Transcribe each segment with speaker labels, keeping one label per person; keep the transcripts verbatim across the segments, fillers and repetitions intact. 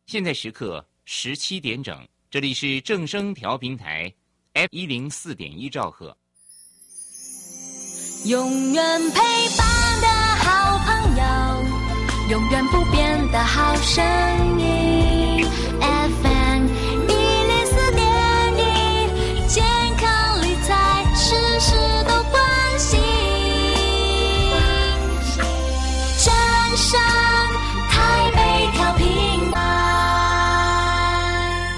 Speaker 1: 现在时刻十七点整，这里是正声调频台 F 一零四点一兆赫。
Speaker 2: 永远陪伴的好朋友，永远不变的好声音 F M 一零四点一，健康理财事事都关心。正声台北调频台，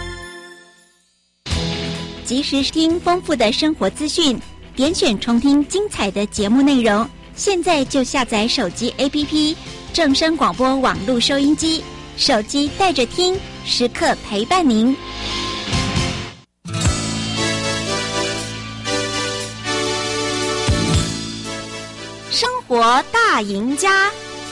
Speaker 3: 及时听丰富的生活资讯，点选重听精彩的节目内容。现在就下载手机 A P P 正声广播网络收音机，手机带着听，时刻陪伴您。生活大赢家，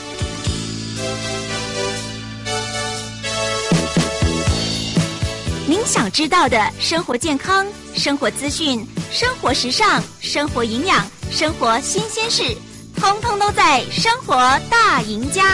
Speaker 3: 您想知道的生活健康、生活资讯、生活时尚、生活营养、生活新鲜事，通通都在《生活大赢家》。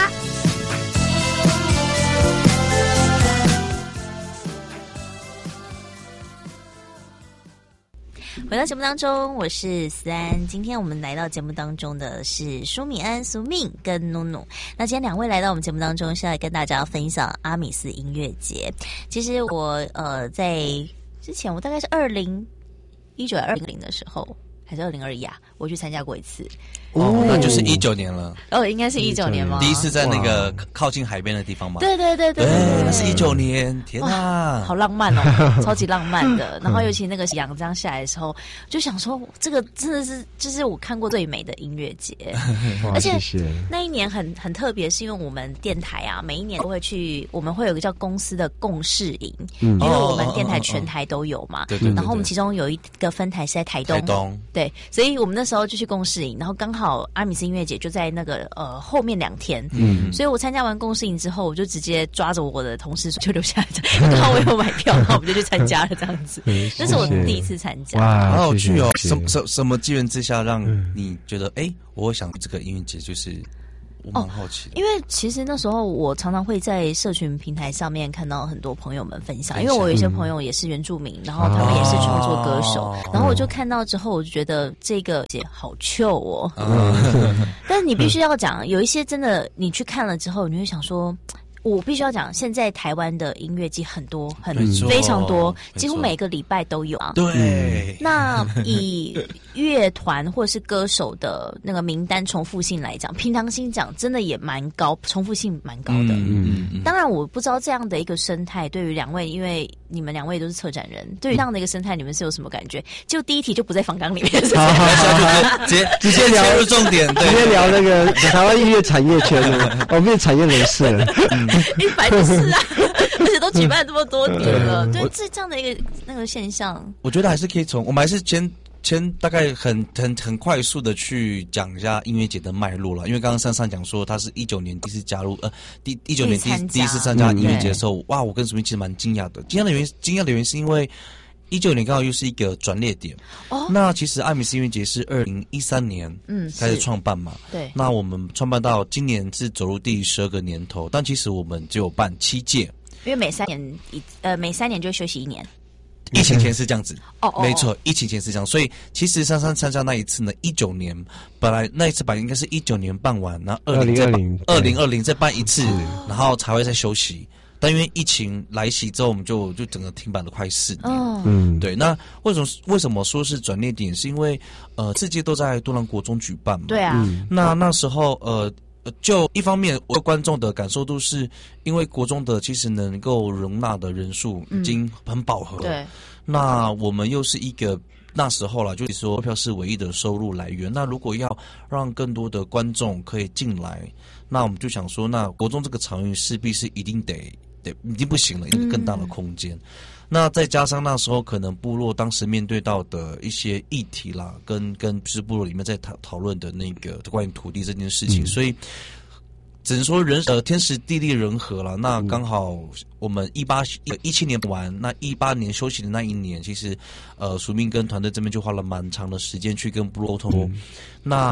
Speaker 3: 回到节目当中，我是思安。今天我们来到节目当中的是舒米安、苏命跟努努。那今天两位来到我们节目当中，是来跟大家分享阿米斯音乐节。其实我呃在之前，我大概是二零一九二零的时候，还是二零二一啊，我去参加过一次。
Speaker 4: 哦，那就是一九年了。
Speaker 3: 哦，应该是一九年吗？
Speaker 4: 第一次在那个靠近海边的地方嘛。
Speaker 3: 对对对对 对, 对, 对，
Speaker 4: 那是一九年，天哪，
Speaker 3: 好浪漫哦，超级浪漫的。然后尤其那个阳这样下来的时候，就想说，这个真的是就是我看过最美的音乐节。而且那一年很很特别，是因为我们电台啊，每一年都会去，我们会有一个叫公司的共事营，嗯、因为我们电台全台都有嘛。对对。然后我们其中有一个分台是在台东。
Speaker 4: 台东。
Speaker 3: 对，所以我们那时候就去共事营，然后刚好阿米斯音乐节就在那个呃后面两天，嗯，所以我参加完共事营之后，我就直接抓着我的同事就留下来，刚好我有买票，然后我们就去参加了这样子。那是我第一次参加，
Speaker 4: 哇，好有趣哦！什什什么机缘之下让你觉得，哎、嗯，我会想这个音乐节，就是我蛮好奇的、哦。
Speaker 3: 因为其实那时候我常常会在社群平台上面看到很多朋友们分享，因为我有一些朋友也是原住民，然后他们也是创作歌手，哦、然后我就看到之后，我就觉得这个节好糗哦。嗯、但是你必须要讲，有一些真的你去看了之后，你会想说。我必须要讲，现在台湾的音乐季很多，很非常多，几乎每个礼拜都有啊。
Speaker 4: 对。
Speaker 3: 那以乐团或是歌手的那个名单重复性来讲，平常心讲，真的也蛮高，重复性蛮高的。嗯嗯。当然，我不知道这样的一个生态，对于两位，因为你们两位都是策展人，对于这样的一个生态，你们是有什么感觉？就第一题就不在访纲里面，
Speaker 4: 好好好，直接直接聊入重点，
Speaker 5: 直接聊那个台湾音乐产业圈了，我们产业人士了。
Speaker 3: 一百就是啊，而且都举办这么多年了，对，这这样的一个那个现象，
Speaker 4: 我觉得还是可以从我们还是先先大概很很很快速的去讲一下音乐节的脉络了，因为刚刚珊珊讲说他是一九年第一次加入，呃，第一九年第第一次参加音乐节的时候，哇，我跟苏明其实蛮惊讶的，惊讶的原因惊讶的原因是因为。一九年刚好又是一个转捩点，哦，那其实阿米斯音乐节是二零一三年嗯开始创办嘛，
Speaker 3: 对，
Speaker 4: 那我们创办到今年是走入第十二个年头，但其实我们只有办七届，
Speaker 3: 因为每三年一呃每三年就休息一年，
Speaker 4: 疫情前是这样子，
Speaker 3: 哦哦，
Speaker 4: 没错，疫情前是这样，所以其实珊珊参加那一次呢，一九年本来那一次本来应该是一九年办完，然后二零再办二零二零再办一次，然后才会再休息。但因为疫情来袭之后，我们就就整个停摆了快四年。哦，嗯，对。那为什么为什么说是转捩点？是因为呃，世界都在多兰国中举办嘛。
Speaker 3: 对啊。嗯、
Speaker 4: 那那时候呃，就一方面，我观众的感受度是因为国中的其实能够容纳的人数已经很饱和。
Speaker 3: 嗯、对。
Speaker 4: 那我们又是一个。那时候啦，就是说票是唯一的收入来源。那如果要让更多的观众可以进来，那我们就想说，那国中这个场域势必是一定得得已经不行了，一个更大的空间。嗯、那再加上那时候可能部落当时面对到的一些议题啦，跟跟是部落里面在讨讨论的那个关于土地这件事情，嗯、所以。只能说人呃天时地利人和了。那刚好我们一八一七年完，那一八年休息的那一年，其实呃署名跟团队这边就花了蛮长的时间去跟部落沟通。嗯、那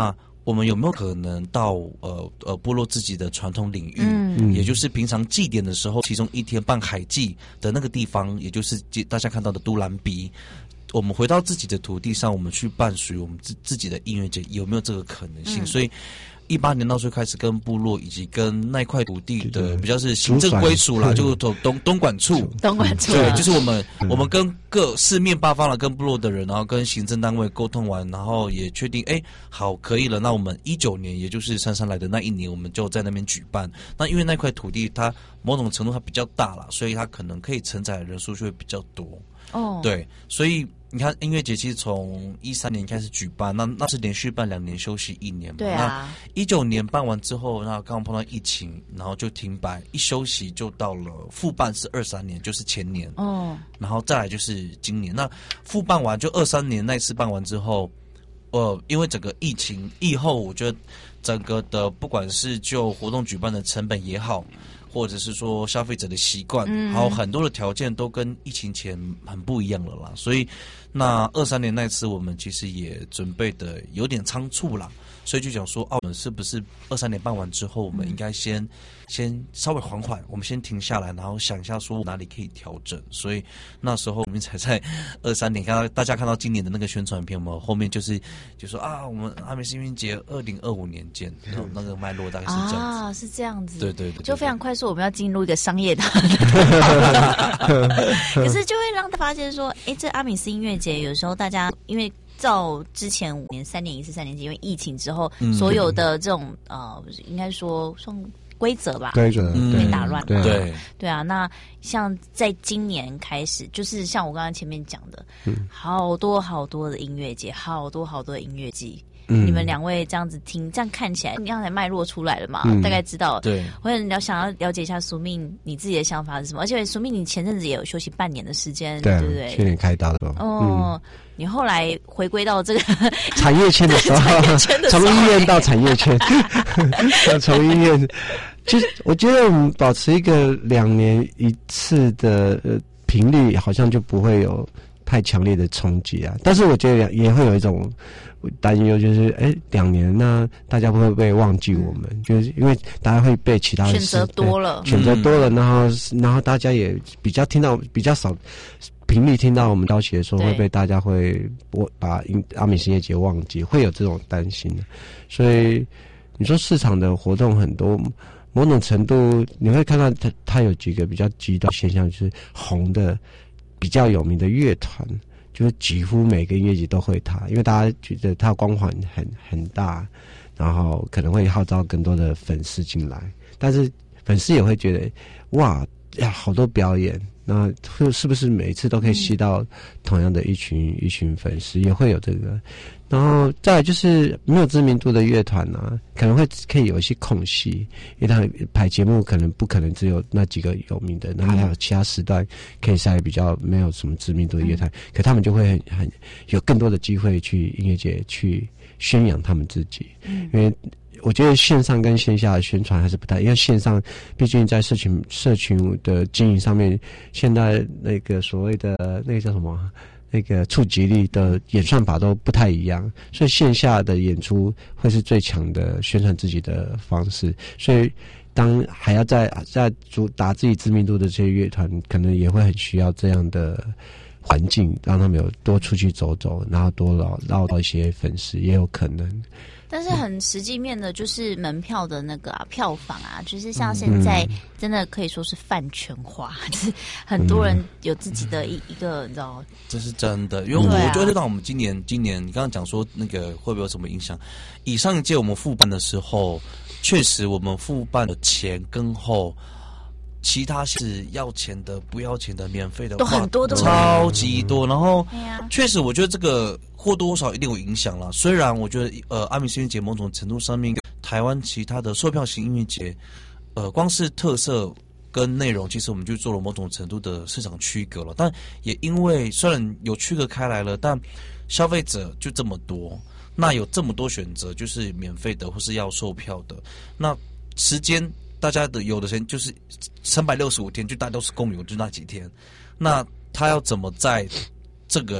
Speaker 4: 我们有没有可能到呃呃部落自己的传统领域，
Speaker 3: 嗯
Speaker 4: 也就是平常祭典的时候，其中一天办海祭的那个地方，也就是大家看到的都兰比，我们回到自己的土地上，我们去办属于我们自自己的音乐节，有没有这个可能性？嗯、所以。一八年到时候开始跟部落以及跟那块土地的比较是行政归属啦，就东东东管处，
Speaker 3: 东管处
Speaker 4: 对，就是我们、嗯、我们跟各四面八方的跟部落的人，然后跟行政单位沟通完，然后也确定，哎，好，可以了。那我们一九年，也就是姗姗来的那一年，我们就在那边举办。那因为那块土地它某种程度它比较大啦，所以它可能可以承载的人数就会比较多。
Speaker 3: 哦，
Speaker 4: 对，所以。你看音乐节其实从一三年开始举办，那那是连续办两年，休息一年嘛。
Speaker 3: 对啊。
Speaker 4: 一九年办完之后，那刚刚碰到疫情，然后就停摆，一休息就到了复办是二三年，就是前年。
Speaker 3: 哦。
Speaker 4: 然后再来就是今年，那复办完就二三年那次办完之后，呃，因为整个疫情疫后，我觉得整个的不管是就活动举办的成本也好。或者是说消费者的习惯，
Speaker 3: 嗯，
Speaker 4: 还有很多的条件都跟疫情前很不一样了啦。所以，那二三年那次我们其实也准备的有点仓促啦，所以就想说，澳门是不是二三年办完之后，我们应该先、嗯、先稍微缓缓，我们先停下来，然后想一下说哪里可以调整。所以那时候我们才在二三年看到大家看到今年的那个宣传片嘛，后面就是就说啊，我们阿美新运节二零二五年见，嗯、那个脉络大概是这样子
Speaker 3: 啊，是这样子，
Speaker 4: 对对 对, 对, 对，
Speaker 3: 就非常快速。我们要进入一个商业的，可是就会让他发现说，哎，这阿米斯音乐节有时候大家因为照之前五年三年一次三年级，因为疫情之后，嗯、所有的这种呃，应该说算规则吧，
Speaker 5: 规则
Speaker 3: 被打乱了，
Speaker 4: 对
Speaker 3: 对啊。那像在今年开始，就是像我刚刚前面讲的，嗯、好多好多的音乐节，好多好多的音乐季。嗯、你们两位这样子听，这样看起来，你刚才脉络出来了嘛？嗯、大概知道。
Speaker 4: 对，
Speaker 3: 我很了想要了解一下苏命你自己的想法是什么？而且苏命你前阵子也有休息半年的时间，对不对？
Speaker 5: 去年开刀的。
Speaker 3: 哦，嗯、你后来回归到这个
Speaker 5: 产业圈的时候，从医院到产业圈，从医院，其实我觉得我们保持一个两年一次的呃频率，好像就不会有太强烈的冲击啊。但是我觉得也会有一种担忧，就是哎，两年那大家会不会忘记我们？嗯、就是因为大家会被其他的
Speaker 3: 选择多了，
Speaker 5: 选择多了，然后然后大家也比较听到比较少频率听到我们消息的时候，会被大家会把阿美新业节忘记，会有这种担心的。所以你说市场的活动很多，某种程度你会看到它它有几个比较极端现象，就是红的比较有名的乐团。就是几乎每个音乐节都会他，因为大家觉得他光环很很大，然后可能会号召更多的粉丝进来，但是粉丝也会觉得哇呀好多表演，那是不是每一次都可以吸到同样的一群、嗯、一群粉丝，也会有这个。然后再来就是没有知名度的乐团啊，可能会可以有一些空隙，因为他排节目可能不可能只有那几个有名的，然后还有其他时段可以塞比较没有什么知名度的乐团，嗯、可他们就会很很有更多的机会去音乐节去宣扬他们自己，嗯、因为我觉得线上跟线下的宣传还是不太，因为线上毕竟在社群社群的经营上面，现在那个所谓的那个叫什么？那个触及力的演算法都不太一样，所以线下的演出会是最强的宣传自己的方式。所以，当还要在在主打自己知名度的这些乐团，可能也会很需要这样的环境，让他们有多出去走走，然后多捞捞到一些粉丝，也有可能。
Speaker 3: 但是很实际面的，就是门票的那个啊，票房啊，就是像现在真的可以说是饭圈化，嗯、就是很多人有自己的一一个，你知道？这
Speaker 4: 是真的，因为我觉得让我们今年，今年你刚刚讲说那个会不会有什么影响？以上一届我们复办的时候，确实我们复办的前跟后。其他是要钱的、不要钱的、免费的，
Speaker 3: 都很多，都
Speaker 4: 超级多。然后，确实我觉得这个或多或少一定有影响啦。虽然我觉得，呃，阿米斯音乐节某种程度上面，台湾其他的售票型音乐节，呃，光是特色跟内容，其实我们就做了某种程度的市场区隔了。但也因为虽然有区隔开来了，但消费者就这么多，那有这么多选择，就是免费的或是要售票的，那时间。大家的有的人就是三百六十五天，就大家都是公民，就那几天。那他要怎么在这个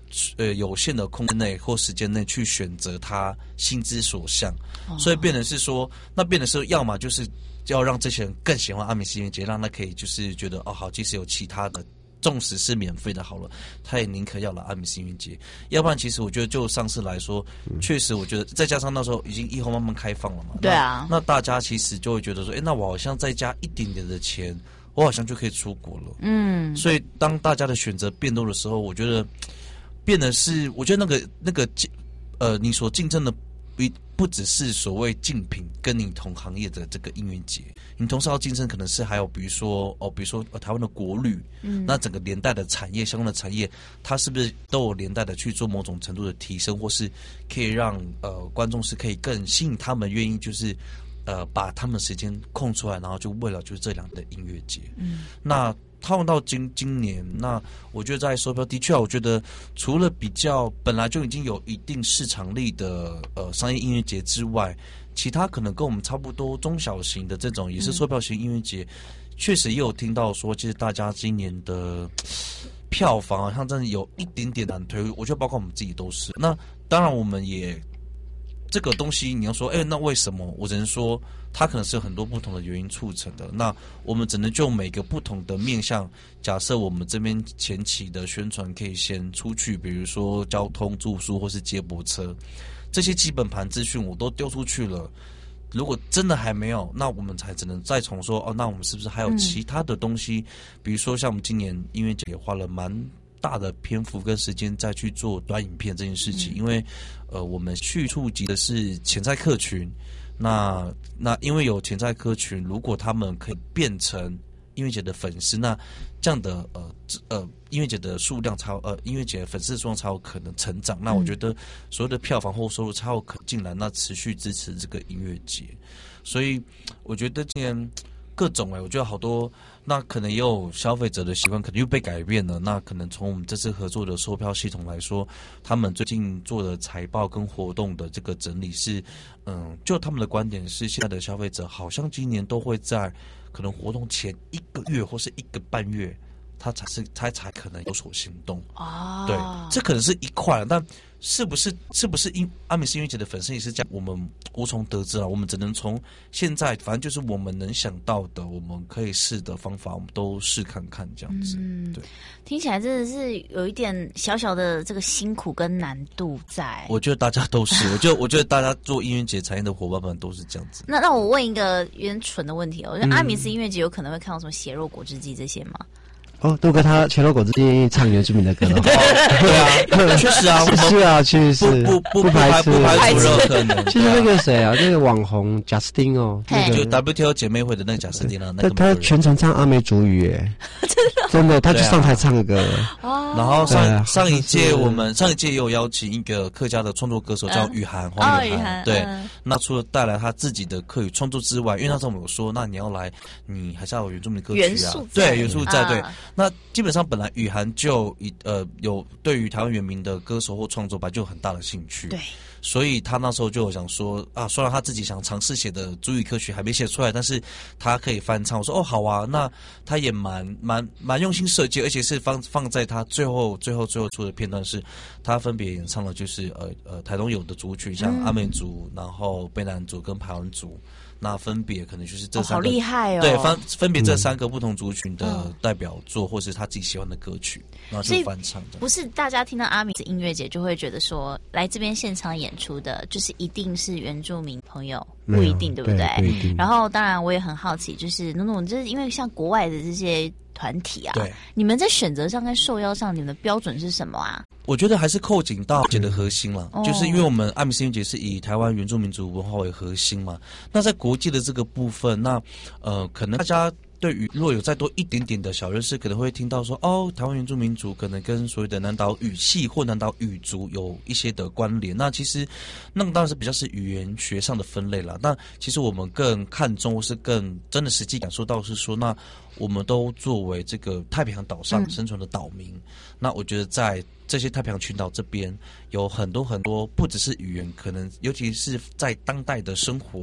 Speaker 4: 呃有限的空间内或时间内去选择他心之所向，哦、所以变成是说，那变成是要么就是要让这些人更喜欢阿美斯音乐节，让他可以就是觉得哦好，即使有其他的。纵使是免费的好了，他也宁可要来阿米斯音乐节。要不然，其实我觉得就上次来说，确、嗯、实我觉得再加上那时候已经以后慢慢开放了嘛。
Speaker 3: 对啊
Speaker 4: 那，那大家其实就会觉得说，哎，那我好像再加一点点的钱，我好像就可以出国了。嗯，所以当大家的选择变多的时候，我觉得变得是，我觉得那个那个呃，你所竞争的不不只是所谓竞品跟你同行业的这个音乐节。你同时要竞争，可能是还有比如说哦，比如说、呃、台湾的国旅，嗯，那整个连带的产业相关的产业，它是不是都有连带的去做某种程度的提升，或是可以让呃观众是可以更吸引他们愿意就是呃把他们时间空出来，然后就为了就是这两的音乐节，嗯，那套用到今今年，那我觉得在售票的确，我觉得除了比较本来就已经有一定市场力的呃商业音乐节之外。其他可能跟我们差不多中小型的这种也是售票型音乐节，确、嗯、实也有听到说，其实大家今年的票房好像真的有一点点难推，我觉得包括我们自己都是。那当然我们也这个东西你要说，哎，那为什么？我只能说它可能是有很多不同的原因促成的。那我们只能就每个不同的面向，假设我们这边前期的宣传可以先出去，比如说交通、住宿或是接驳车。这些基本盘资讯我都丢出去了，如果真的还没有，那我们才只能再重说哦。那我们是不是还有其他的东西？嗯、比如说像我们今年音乐节也花了蛮大的篇幅跟时间再去做短影片这件事情，嗯、因为呃，我们去触及的是潜在客群。那那因为有潜在客群，如果他们可以变成音乐节的粉丝，那这样的呃呃音乐节的数量才呃音乐节粉丝的数量才有可能成长。那我觉得所有的票房或收入才有可能进来，那持续支持这个音乐节。所以我觉得今年各种哎、欸，我觉得好多，那可能也有消费者的习惯可能又被改变了。那可能从我们这次合作的售票系统来说，他们最近做的财报跟活动的这个整理是，嗯，就他们的观点是，现在的消费者好像今年都会在。可能活动前一个月或是一个半月，他才是他才可能有所行动啊。对，这可能是一块，但是不是是不是因阿美斯音乐节的粉丝也是这样，我们无从得知了。我们只能从现在，反正就是我们能想到的，我们可以试的方法，我们都试看看这样子。嗯，对，
Speaker 3: 听起来真的是有一点小小的这个辛苦跟难度在。
Speaker 4: 我觉得大家都是，我觉得我觉得大家做音乐节产业的伙伴们都是这样子。
Speaker 3: 那那我问一个有点蠢的问题哦，就阿米斯音乐节有可能会看到什么血肉果汁机这些吗？
Speaker 5: 哦，杜哥他前肉果汁机唱原住民的歌的话，
Speaker 4: 对啊，确实啊，
Speaker 5: 是啊，确实是
Speaker 4: 不不不排除不排除任何可能。
Speaker 5: 其实那个谁啊，那个网红贾斯汀哦，那个
Speaker 4: 就 W T O 姐妹会的那个贾斯汀啊，那个
Speaker 5: 他全程唱阿美族语耶，真的，他就上台唱歌。
Speaker 4: 然后上上一届我们上一届也有邀请一个客家的创作歌手叫雨涵，黄雨涵，对，那除了带来他自己的客语创作之外，因为那时候我们有说，那你要来，你还是要有原住民歌曲啊，对，元素在对。那基本上本来雨涵就呃有对于台湾原民的歌手或创作吧就有很大的兴趣，
Speaker 3: 对，
Speaker 4: 所以他那时候就有想说啊，虽然他自己想尝试写的族语歌曲还没写出来，但是他可以翻唱。我说哦好啊，那他也蛮蛮蛮用心设计，而且是放放在他最后最后最后出的片段是，他分别演唱了就是呃呃台东有的族群，像阿美族，然后卑南族跟排湾族。那分别可能就是这三个，
Speaker 3: 哦、好厉害哦！
Speaker 4: 对，分分别这三个不同族群的代表作，嗯、或是他自己喜欢的歌曲，然后就翻唱。
Speaker 3: 不是大家听到阿米斯音乐节就会觉得说，来这边现场演出的，就是一定是原住民朋友，不一定，对不对？
Speaker 5: 对，不一定。
Speaker 3: 然后，当然我也很好奇，就是努努，就是因为像国外的这些团体啊，
Speaker 4: 对，
Speaker 3: 你们在选择上跟受邀上，你们的标准是什么啊？
Speaker 4: 我觉得还是扣紧到节的核心了，嗯、就是因为我们阿米斯音乐节是以台湾原住民族文化为核心嘛。那在国际的这个部分，那呃，可能大家对于如果有再多一点点的小认识，可能会听到说，哦，台湾原住民族可能跟所谓的南岛语系或南岛语族有一些的关联。那其实那当然是比较是语言学上的分类啦。那其实我们更看重或是更真的实际感受到是说，那我们都作为这个太平洋岛上生存的岛民，嗯、那我觉得在这些太平洋群岛这边有很多很多，不只是语言，可能尤其是在当代的生活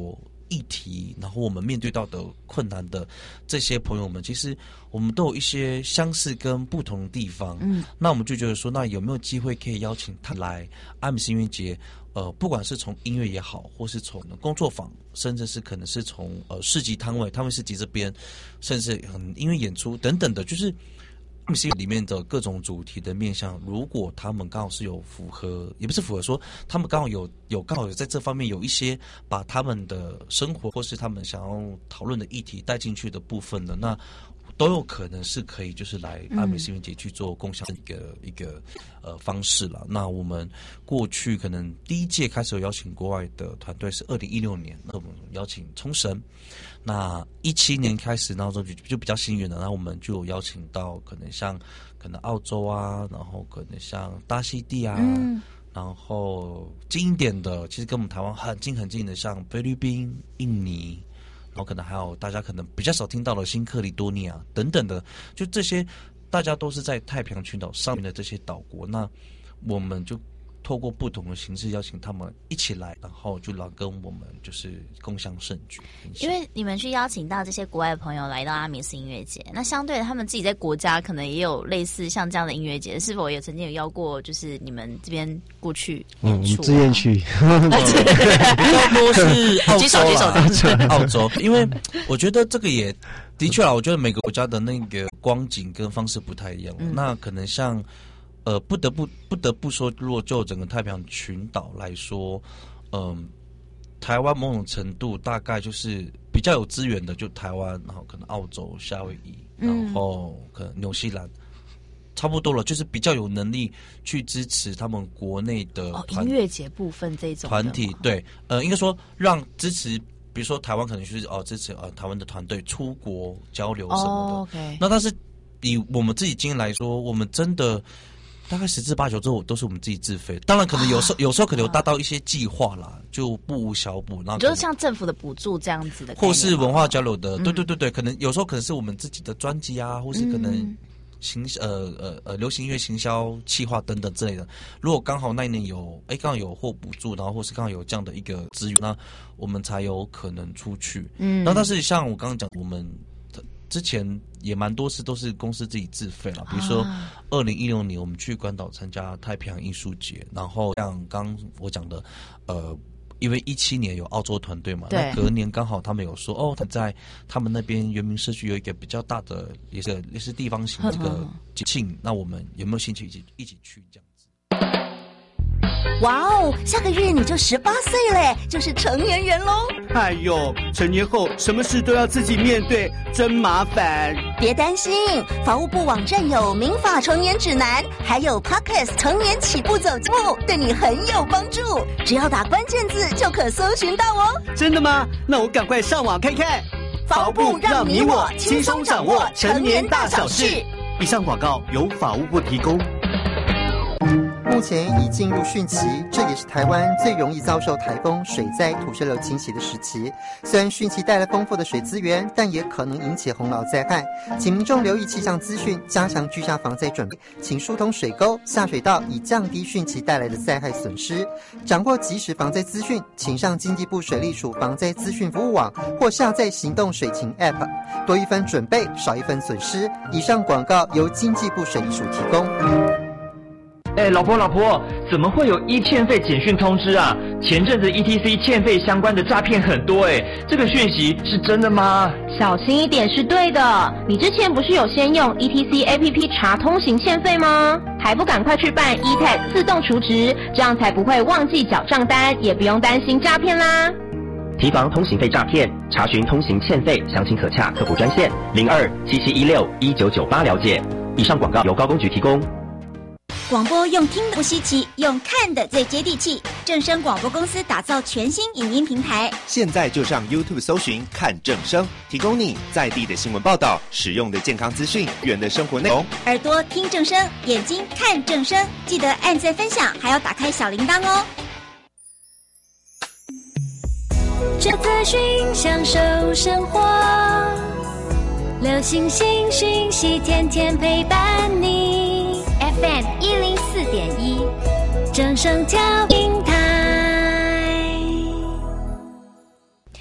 Speaker 4: 议题，然后我们面对到的困难的这些朋友们，其实我们都有一些相似跟不同的地方。嗯，那我们就觉得说，那有没有机会可以邀请他来阿米斯音乐节？呃，不管是从音乐也好，或是从工作坊，甚至是可能是从呃市集摊位、摊位市集这边，甚至嗯音乐演出等等的，就是阿米斯里面的各种主题的面向，如果他们刚好是有符合，也不是符合说，他们刚好有有刚好有在这方面有一些把他们的生活或是他们想要讨论的议题带进去的部分的，那都有可能是可以就是来阿美斯音乐节去做共享的一个、嗯、一个呃方式了。那我们过去可能第一届开始有邀请国外的团队是二零一六年，那我们邀请冲绳。那一七年开始，然后就就比较幸运的，然后我们就有邀请到可能像可能澳洲啊，然后可能像大溪地啊，嗯、然后近一点的，其实跟我们台湾很近很近的，像菲律宾、印尼。然后可能还有大家可能比较少听到的新克里多尼亚等等的，就这些大家都是在太平洋群岛上面的这些岛国，那我们就透过不同的形式邀请他们一起来，然后就来跟我们就是共襄盛举。
Speaker 3: 因为你们去邀请到这些国外的朋友来到阿米斯音乐节，那相对的他们自己在国家可能也有类似像这样的音乐节，是否也曾经有邀过就是你们这边过去演出、啊？嗯，我们
Speaker 5: 自愿去，
Speaker 4: 比较多是澳洲啦，澳洲，因为我觉得这个也的确啦，我觉得每个国家的那个光景跟方式不太一样，嗯、那可能像。呃，不得不不得不说，如果就整个太平洋群岛来说，嗯、呃，台湾某种程度大概就是比较有资源的，就台湾，然后可能澳洲、夏威夷，然后可能纽西兰，差不多了，就是比较有能力去支持他们国内的
Speaker 3: 哦音乐节部分这种
Speaker 4: 团体，对，呃，应该说让支持。比如说台湾可能就是哦支持呃台湾的团队出国交流什么的，
Speaker 3: 哦 okay、
Speaker 4: 那但是以我们自己经验来说，我们真的。大概十之八九之后都是我们自己自费，当然可能有时候、啊、有时候可能有达到一些计划啦，就不无小补。那
Speaker 3: 就是像政府的补助这样子的，
Speaker 4: 或是文化交流的，嗯、对对对对，可能有时候可能是我们自己的专辑啊，或是可能行、嗯、呃呃呃流行音乐行销企划等等之类的。如果刚好那一年有哎刚好有获补助，然后或是刚好有这样的一个资源，那我们才有可能出去。嗯，那但是像我刚刚讲，我们。之前也蛮多次都是公司自己自费了，比如说二零一六年我们去关岛参加太平洋艺术节，然后像刚我讲的，呃，因为一七年有澳洲团队嘛，那隔年刚好他们有说哦，他在他们那边原民社区有一个比较大的也是也是地方型的这个节庆，那我们有没有兴趣一起一起去这样子？
Speaker 6: 哇哦，下个月你就十八岁嘞，就是成年人喽！
Speaker 7: 哎呦，成年后什么事都要自己面对，真麻烦。
Speaker 6: 别担心，法务部网站有民法成年指南，还有 Podcast 成年起步走节目，对你很有帮助。只要打关键字就可搜寻到哦。
Speaker 7: 真的吗？那我赶快上网看看。
Speaker 6: 法务部让你我轻松掌握成年大小事。
Speaker 7: 以上广告由法务部提供。
Speaker 8: 目前已进入汛期，这也是台湾最容易遭受台风、水灾、土石流侵袭的时期。虽然汛期带来丰富的水资源，但也可能引起洪涝灾害，请民众留意气象资讯，加强居家防灾准备，请疏通水沟、下水道，以降低汛期带来的灾害损失。掌握即时防灾资讯，请上经济部水利署防灾资讯服务网或下载行动水情 App， 多一分准备，少一分损失。以上广告由经济部水利署提供。
Speaker 9: 哎，老婆老婆，怎么会有一欠费简讯通知啊？前阵子 E T C 欠费相关的诈骗很多哎，这个讯息是真的吗？
Speaker 10: 小心一点是对的。你之前不是有先用 E T C A P P 查通行欠费吗？还不赶快去办 E T A G 自动储值，这样才不会忘记缴账单，也不用担心诈骗啦。
Speaker 11: 提防通行费诈骗，查询通行欠费，详情可洽客服专线零二七七一六一九九八了解。以上广告由高公局提供。
Speaker 12: 广播用听的不稀奇，用看的最接地气。正声广播公司打造全新影音平台，
Speaker 13: 现在就上 YouTube 搜寻看正声，提供你在地的新闻报道、实用的健康资讯、远的生活内容。
Speaker 12: 耳朵听正声，眼睛看正声，记得按赞分享，还要打开小铃铛哦。
Speaker 2: 这资讯享受生活，流行新讯息，天天陪伴你。F M 一零四点一，正声调频台。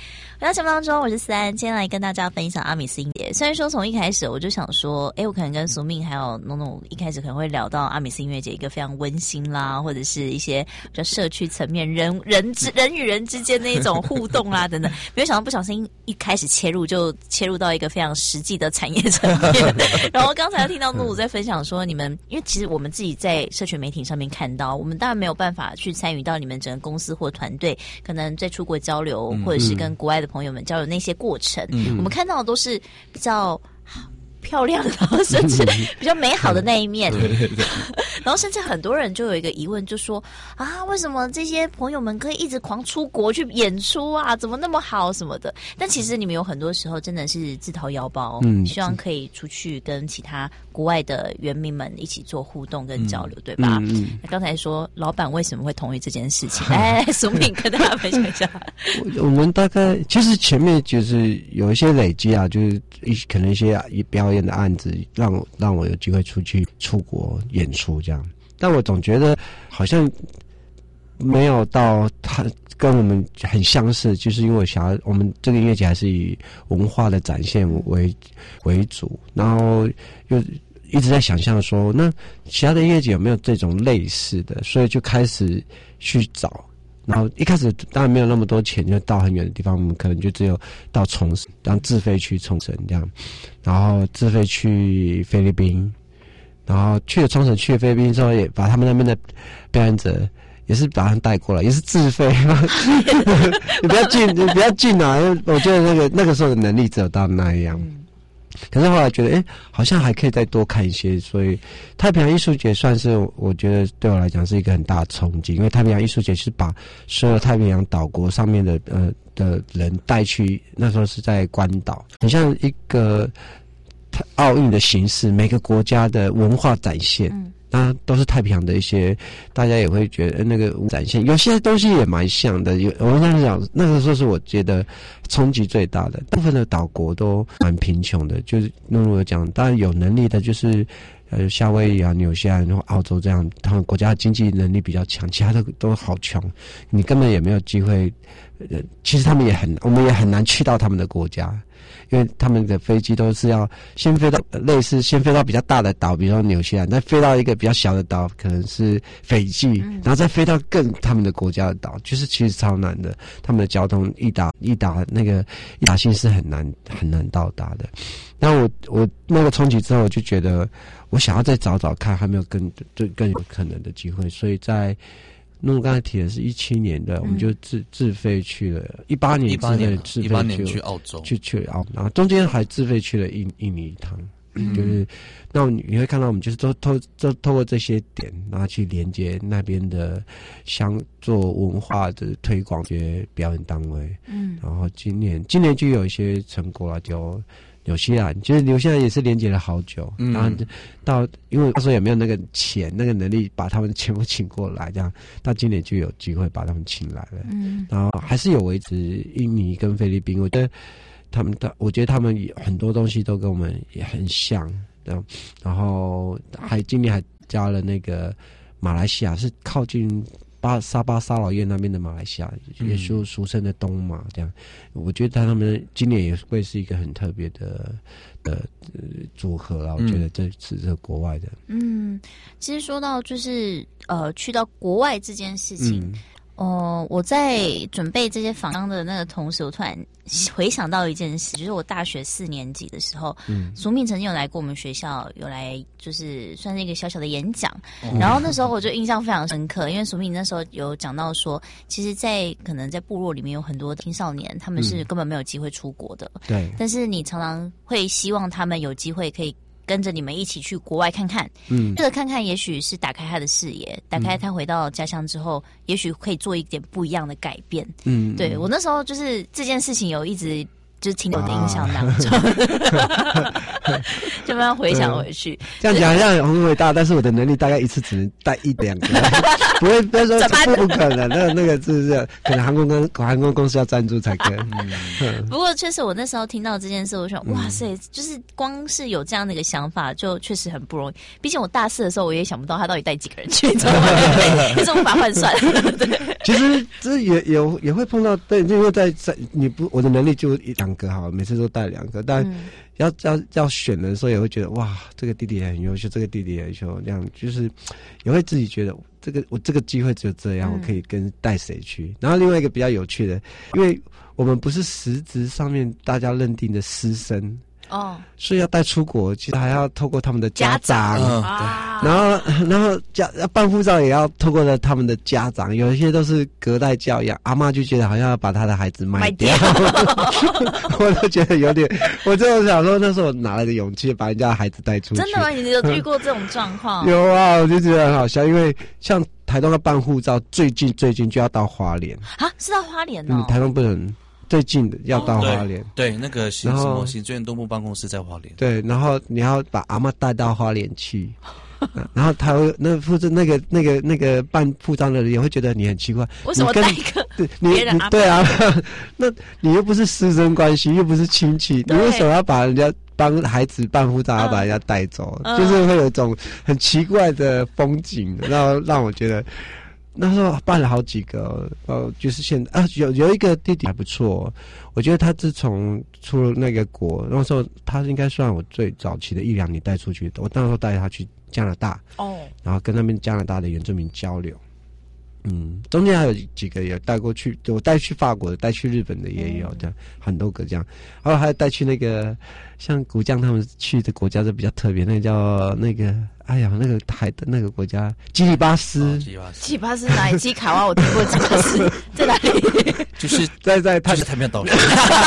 Speaker 3: 到节目当中，我是思安，今天来跟大家分享阿米斯音乐。虽然说从一开始我就想说，哎，我可能跟苏命还有农农一开始可能会聊到阿米斯音乐节一个非常温馨啦，或者是一些比较社区层面人人之人与人之间的一种互动啦等等，没有想到不小心一开始切入就切入到一个非常实际的产业层面。然后刚才听到努努在分享说，你们因为其实我们自己在社群媒体上面看到，我们当然没有办法去参与到你们整个公司或团队可能在出国交流，嗯、或者是跟国外的朋友们交流那些过程，嗯、我们看到的都是比较漂亮的，然后甚至比较美好的那一面。对对对。然后甚至很多人就有一个疑问，就说啊，为什么这些朋友们可以一直狂出国去演出啊？怎么那么好什么的？但其实你们有很多时候真的是自掏腰包，嗯，希望可以出去跟其他国外的原民们一起做互动跟交流，嗯、对吧？嗯嗯。刚才说老板为什么会同意这件事情？来，苏命跟大家分享一下。
Speaker 5: 我们大概其实前面就是有一些累积啊，就是一可能一些表演的案子，让我让我有机会出去出国演出这样。但我总觉得好像没有到他跟我们很相似，就是因为我想要我们这个音乐节还是以文化的展现为为主，然后又一直在想象说，那其他的音乐节有没有这种类似的，所以就开始去找。然后一开始当然没有那么多钱，就到很远的地方，我们可能就只有到冲绳，然后自费去冲绳这样，然后自费去菲律宾。然后去了冲绳，去了菲律宾之后，也把他们那边的表演者也是把他们带过来，也是自费。你不要进，你不要进啊！因为我觉得那个那个时候的能力只有到那样。嗯、可是后来觉得，哎，好像还可以再多看一些，所以太平洋艺术节算是我觉得对我来讲是一个很大的冲击，因为太平洋艺术节是把所有太平洋岛国上面的呃的人带去，那时候是在关岛，很像一个奥运的形式，每个国家的文化展现，嗯，那都是太平洋的一些，大家也会觉得那个展现，有些东西也蛮像的。有我这样讲，那个时候是我觉得冲击最大的。大部分的岛国都蛮贫穷的，就是那如果讲，当然有能力的，就是呃夏威夷啊、纽西兰、然后澳洲这样，他们国家的经济能力比较强，其他的都好穷，你根本也没有机会。呃，其实他们也很，我们也很难去到他们的国家。因为他们的飞机都是要先飞到类似先飞到比较大的岛，比如说纽西兰，再飞到一个比较小的岛，可能是斐济，然后再飞到更他们的国家的岛，就是其实超难的。他们的交通一打一打那个一打性是很难很难到达的。那我我那个冲击之后，我就觉得我想要再找找看，还没有更更更有可能的机会，所以在。那我刚才提的是一七年的，我们就自自费去了，一八年自费自费去
Speaker 4: 去澳洲，
Speaker 5: 去去了澳，然后中间还自费去了印印尼一趟，嗯、就是那你会看到我们就是都透都透过这些点，然后去连接那边的相做文化的推广这些表演单位，嗯，然后今年今年就有一些成果了，就。纽西兰就是纽西兰也是连接了好久，嗯、然后到因为那时候也没有那个钱、那个能力把他们全部请过来，这样到今年就有机会把他们请来了。嗯，然后还是有维持印尼跟菲律宾，我觉得他们的，我觉得他们很多东西都跟我们也很像，然后然后还今年还加了那个马来西亚，是靠近。巴沙巴沙劳越那边的马来西亚，也是俗称的东马，这样，我觉得他们今年也会是一个很特别的的、呃、组合啦。我觉得这是这国外的。嗯，
Speaker 3: 其实说到就是呃，去到国外这件事情。嗯哦、呃，我在准备这些访纲的那个同时，我突然回想到一件事，就是我大学四年级的时候，嗯，苏命曾经有来过我们学校，有来就是算是一个小小的演讲，嗯、然后那时候我就印象非常深刻，因为苏命那时候有讲到说，其实在可能在部落里面有很多青少年，他们是根本没有机会出国的，对、嗯，但是你常常会希望他们有机会可以。跟着你们一起去国外看看，嗯，这个看看也许是打开他的视野，打开他回到家乡之后，嗯、也许可以做一点不一样的改变。嗯，对我那时候就是这件事情有一直就是挺有的印象当中。啊、 就慢慢回想回去。
Speaker 5: 这样讲好像很伟大，但是我的能力大概一次只能带一两个，不会不要说不可能。那那个是不是可能航空公航空公司要赞助才可以？
Speaker 3: 嗯、不过确实，我那时候听到这件事，我想，哇塞，就是光是有这样的一个想法，就确实很不容易。毕竟我大四的时候，我也想不到他到底带几个人去，你知道吗？也是无法换算。对，
Speaker 5: 其实这也也也会碰到，对，因为在在你不我的能力就一两个好，每次都带两个，但要、嗯、要要选的时候也会觉得哇，这个弟弟也很优秀，这个弟弟也很优秀，这样就是也会自己觉得这个我这个机会只有这样，嗯、我可以跟带谁去。然后另外一个比较有趣的，因为我们不是实质上面大家认定的师生。哦，所以要带出国，其实还要透过他们的家长，家长啊、然后然后家办护照也要透过了他们的家长，有一些都是隔代教养，阿嬷就觉得好像要把他的孩子卖掉，我都觉得有点，我真的想说，那时候我哪来的勇气把人家的孩子带出去？
Speaker 3: 真的吗？你有遇过这种状况？
Speaker 5: 有啊，我就觉得很好笑，因为像台东要办护照，最近最近就要到花莲
Speaker 3: 啊，是到花莲哦，
Speaker 5: 嗯，台东不能。最近的要到花莲、哦，
Speaker 4: 对，对，那个行什么行政院东部办公室在花莲，
Speaker 5: 对，然后你要把阿嬷带到花莲去，然后他会那负责那个那个那个办护照的人也会觉得你很奇怪，
Speaker 3: 为什么带一个别人阿嬷？
Speaker 5: 对啊，那你又不是师生关系，又不是亲戚，你为什么要把人家帮孩子办护照，要把人家带走？嗯、就是会有一种很奇怪的风景，然后让我觉得。那时候办了好几个，呃，就是现在啊，有有一个弟弟还不错，我觉得他自从出了那个国，那时候他应该算我最早期的一两年带出去的。我那时候带他去加拿大，哦，然后跟那边加拿大的原住民交流，嗯，中间还有几个也带过去，我带去法国的，带去日本的也有，这样很多个这样，然后还有带去那个像古将他们去的国家就比较特别，那个叫那个。哎呀，那个海的那个国家，基里巴斯，
Speaker 4: 哦、基里巴斯，
Speaker 3: 基里巴斯哪里？基卡哇，我听过基里巴斯在哪里？
Speaker 4: 就是
Speaker 5: 在在
Speaker 4: 就是太平洋岛上，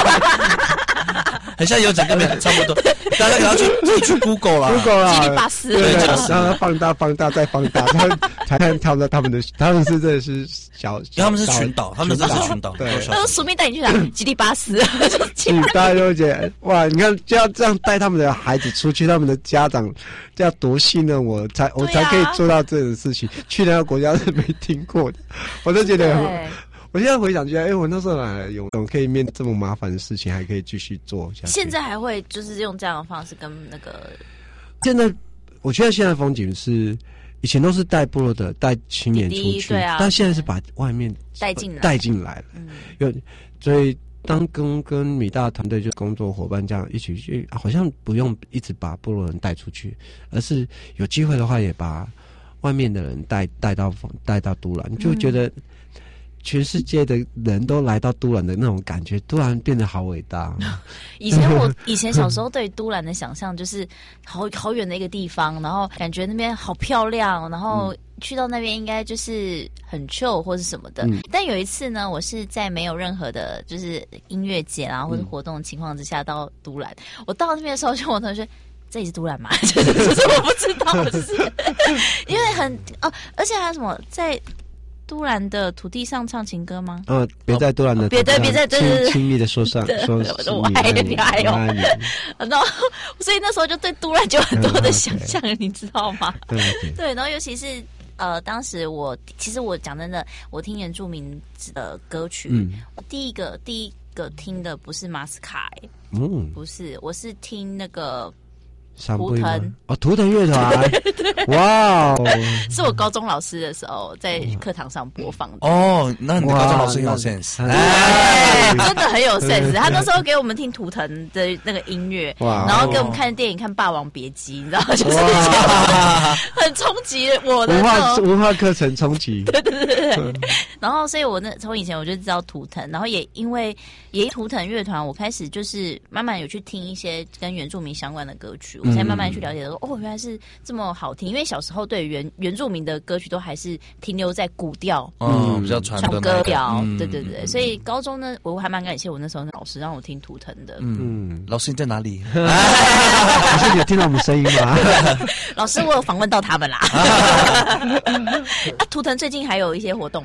Speaker 4: 很像有整个差不多。大家可能要去自己去 Google 啦
Speaker 5: ，Google 啦，
Speaker 3: 基里巴斯，
Speaker 5: 对，然后放大、放大再放大，才才看到他们的，他们是真的是小，
Speaker 4: 因为他们是群岛，他们真的是群岛，
Speaker 5: 对。
Speaker 3: 那苏密带你去哪？基里巴斯，
Speaker 5: 大家就会觉得哇，你看就要这样带他们的孩子出去，他们的家长这样多信任我，才我才可以做到这种事情。去那个国家是没听过的，我都觉得很。我现在回想起来，哎、欸，我那时候哪来有种可以面对这么麻烦的事情，还可以继续做下去。
Speaker 3: 现在还会就是用这样的方式跟那个。
Speaker 5: 现在我觉得现在风景是，以前都是带部落的带青年出去，
Speaker 3: 对啊，
Speaker 5: 但现在是把外面
Speaker 3: 带进来，
Speaker 5: 带进来了。嗯，有所以当跟跟米大团队就工作伙伴这样一起去，好像不用一直把部落人带出去，而是有机会的话也把外面的人带带到带到都兰，就觉得。全世界的人都来到都兰的那种感觉，突然变得好伟大。
Speaker 3: 以前我以前小时候对都兰的想象就是好好远的一个地方，然后感觉那边好漂亮，然后去到那边应该就是很 chill 或是什么的。嗯、但有一次呢，我是在没有任何的就是音乐节啊或者活动的情况之下到都兰，我到那边的时候就我同学。这里是都兰吗？就是就是我不知道，就是因为很哦，而且还有什么在。都兰的土地上唱情歌吗？
Speaker 5: 嗯，别在都兰的，
Speaker 3: 别在别在，对对对，
Speaker 5: 亲密的说上说，
Speaker 3: 我爱你，爱哦。然后，所以那时候就对都兰就很多的想象，你知道吗？
Speaker 5: 对
Speaker 3: 对，然后尤其是呃，当时我其实我讲真的，我听原住民的歌曲，嗯，第一个第一个听的不是马斯卡，嗯，不是，我是听那个。图腾
Speaker 5: 哦，图腾乐团，哇哦！
Speaker 3: 是我高中老师的时候在课堂上播放的。
Speaker 4: 哦，那你的高中老师很有 sense，
Speaker 3: 哎，真的很有 sense。他那时候给我们听图腾的那个音乐，然后给我们看电影，看《霸王别姬》，你知道吗？就是很冲击我的
Speaker 5: 文化文化课程冲击。
Speaker 3: 对对对对。然后，所以我那从以前我就知道图腾，然后也因为也图腾乐团，我开始就是慢慢有去听一些跟原住民相关的歌曲。我才慢慢去了解说，哦，原来是这么好听。因为小时候对原原住民的歌曲都还是停留在古调，
Speaker 4: 嗯，比较传统
Speaker 3: 歌调，对对对。所以高中呢，我还蛮感谢我那时候的老师让我听图腾的。
Speaker 4: 嗯，老师你在哪里？
Speaker 5: 老师你有听到我们声音吗？
Speaker 3: 老师，我有访问到他们啦。啊，图腾最近还有一些活动吗？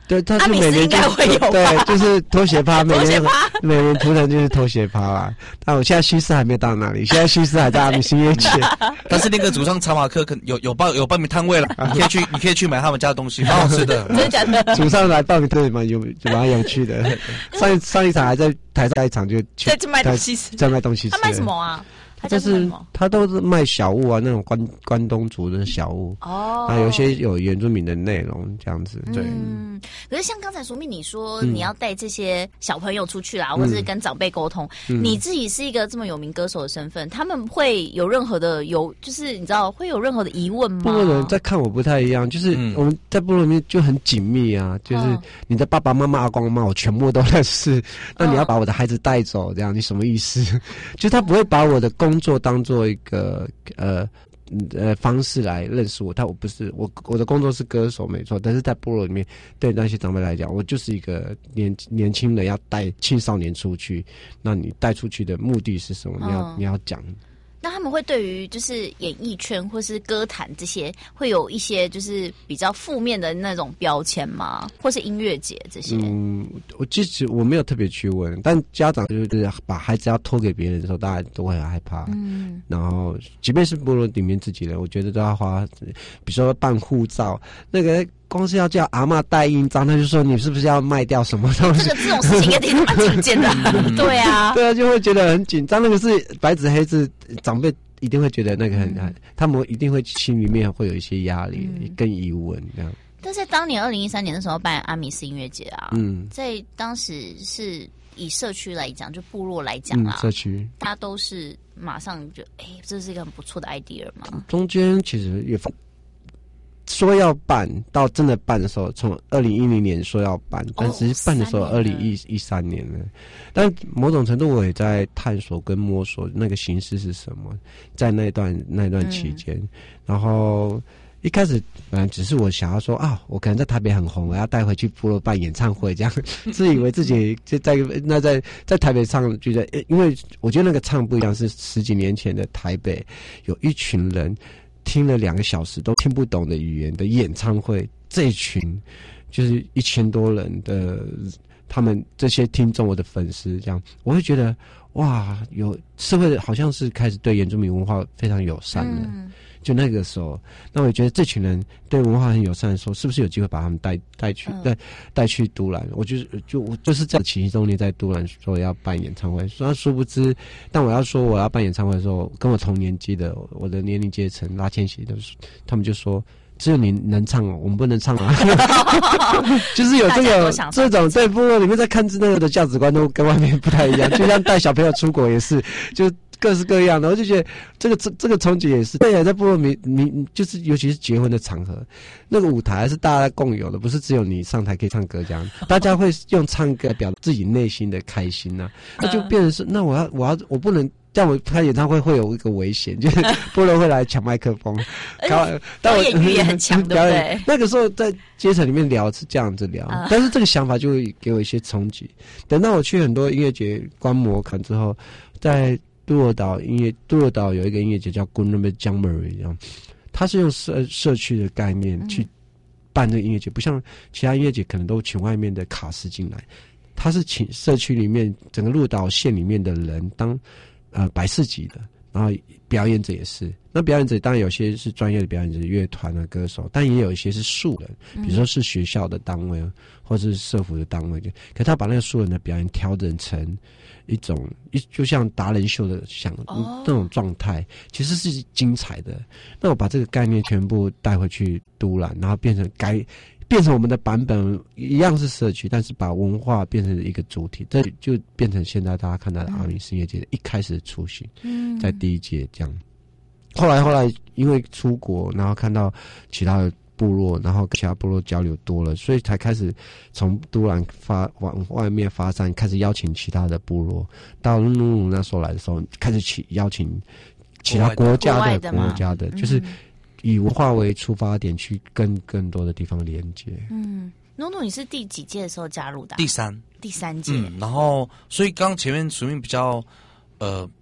Speaker 5: 对，他
Speaker 3: 阿米斯应该会有吧？
Speaker 5: 对，就是拖鞋趴，每年
Speaker 3: 拖鞋趴
Speaker 5: 每年图腾就是拖鞋趴啦。但我现在虚师还没到那里，现在虚师还在阿米斯音乐节。
Speaker 4: 但是那个主唱查马克可有有报有报名摊位了，你可以去你可以去买他们家的东西，蛮好吃的。
Speaker 3: 真的假的？
Speaker 5: 主唱来报名对蛮有蛮有趣的。上一上一场还在台下一场就去
Speaker 3: 在卖东西吃，
Speaker 5: 在卖东西吃。
Speaker 3: 他卖什么啊？他
Speaker 5: 就是他都是卖小物啊，那种关关东族的小物哦，啊，有些有原住民的内容这样子，对。
Speaker 3: 嗯，可是像刚才说明你说你要带这些小朋友出去啦，嗯、或者是跟长辈沟通、嗯，你自己是一个这么有名歌手的身份，他们会有任何的有，就是你知道会有任何的疑问吗？
Speaker 5: 部落人在看我不太一样，就是我们在部落里面就很紧密啊，就是你的爸爸妈妈、阿公阿妈，我全部都认识，那你要把我的孩子带走，这样你什么意思？就他不会把我的工作当做一个呃呃方式来认识我，但我不是我我的工作是歌手没错，但是在部落里面对那些长辈来讲，我就是一个年年轻人要带青少年出去，那你带出去的目的是什么？你要、嗯、你要讲。
Speaker 3: 那他们会对于就是演艺圈或是歌坛这些会有一些就是比较负面的那种标签吗？或是音乐节这些？
Speaker 5: 嗯，我其实我没有特别去问，但家长就是把孩子要托给别人的时候，大家都会很害怕。嗯，然后即便是部落里面自己人，我觉得都要花，比如说办护照，那个光是要叫阿嬷带印章，他就说你是不是要卖掉什么东西？
Speaker 3: 这个这种事情也挺蛮常见的。对啊，
Speaker 5: 对啊，就会觉得很紧张。那个是白纸黑字，长辈一定会觉得那个很，嗯、他们一定会心里面会有一些压力、嗯、跟疑问这样。
Speaker 3: 但是当年二零一三年的时候办阿米斯音乐节啊，嗯，在当时是以社区来讲，就部落来讲啊，
Speaker 5: 嗯、社区
Speaker 3: 大家都是马上就哎，这是一个很不错的 idea 嘛。
Speaker 5: 中间其实也说要办，到真的办的时候，从二零一零年说要办，但是办的时候二零一三年了。但某种程度我也在探索跟摸索那个形式是什么，在那段那段期间、嗯，然后一开始本来只是我想要说啊，我可能在台北很红，我要带回去部落办演唱会，这样自以为自己就在那在在台北唱，觉得因为我觉得那个唱不一样，是十几年前的台北有一群人。听了两个小时都听不懂的语言的演唱会，这一群就是一千多人的，他们这些听众我的粉丝，这样我会觉得哇，有社会好像是开始对原住民文化非常友善了。嗯、就那个时候，那我觉得这群人对文化很友善的时候，是不是有机会把他们带带去带带去都兰？我就是就我就是这样起心动念在都兰说要办演唱会，虽然殊不知，但我要说我要办演唱会的时候，跟我同年纪的我的年龄阶层拉千禧的，他们就说。只有你能唱哦，我们不能唱啊！就是有这个这种在部落里面在看那个的价值观都跟外面不太一样，就像带小朋友出国也是，就各式各样的。我就觉得这个这这个冲击也是。对啊，在部落里你就是尤其是结婚的场合，那个舞台是大家共有的，不是只有你上台可以唱歌这样，大家会用唱歌表达自己内心的开心呐、啊，那就变成是那我要我要我不能。这样我开演唱会会有一个危险，就是部落会来抢麦克风，
Speaker 3: 但我演欲也很强，对不对？
Speaker 5: 那个时候在阶层里面聊是这样子聊，啊、但是这个想法就会给我一些冲击。等到我去很多音乐节观摩看之后，在杜罗岛音乐杜罗岛有一个音乐节叫 Gunung Jamboree， 这样，它是用社社区的概念去办这个音乐节，不像其他音乐节可能都请外面的卡司进来，它是请社区里面整个鹿岛县里面的人当。呃，百事级的，然后表演者也是。那表演者当然有些是专业的表演者，乐团啊、歌手，但也有一些是素人，比如说是学校的单位，或者是社福的单位。可他把那个素人的表演调整成一种一，就像达人秀的像、哦、那种状态，其实是精彩的。那我把这个概念全部带回去都兰，然后变成改。变成我们的版本一样是社区，但是把文化变成一个主体，这就变成现在大家看到的阿米斯音乐节的一开始的雏形，嗯，在第一届这样。后来后来因为出国，然后看到其他的部落，然后跟其他部落交流多了，所以才开始从都兰发往外面发展，开始邀请其他的部落。到努努那时候来的时候，开始起邀请其他国家的 国, 国家的，就是。以文化为出发点，去跟更多的地方连接。
Speaker 3: 嗯，诺诺，你是第几届的时候加入的、啊？
Speaker 4: 第三，
Speaker 3: 第三届。
Speaker 4: 嗯，然后所以刚前面署名比较，呃，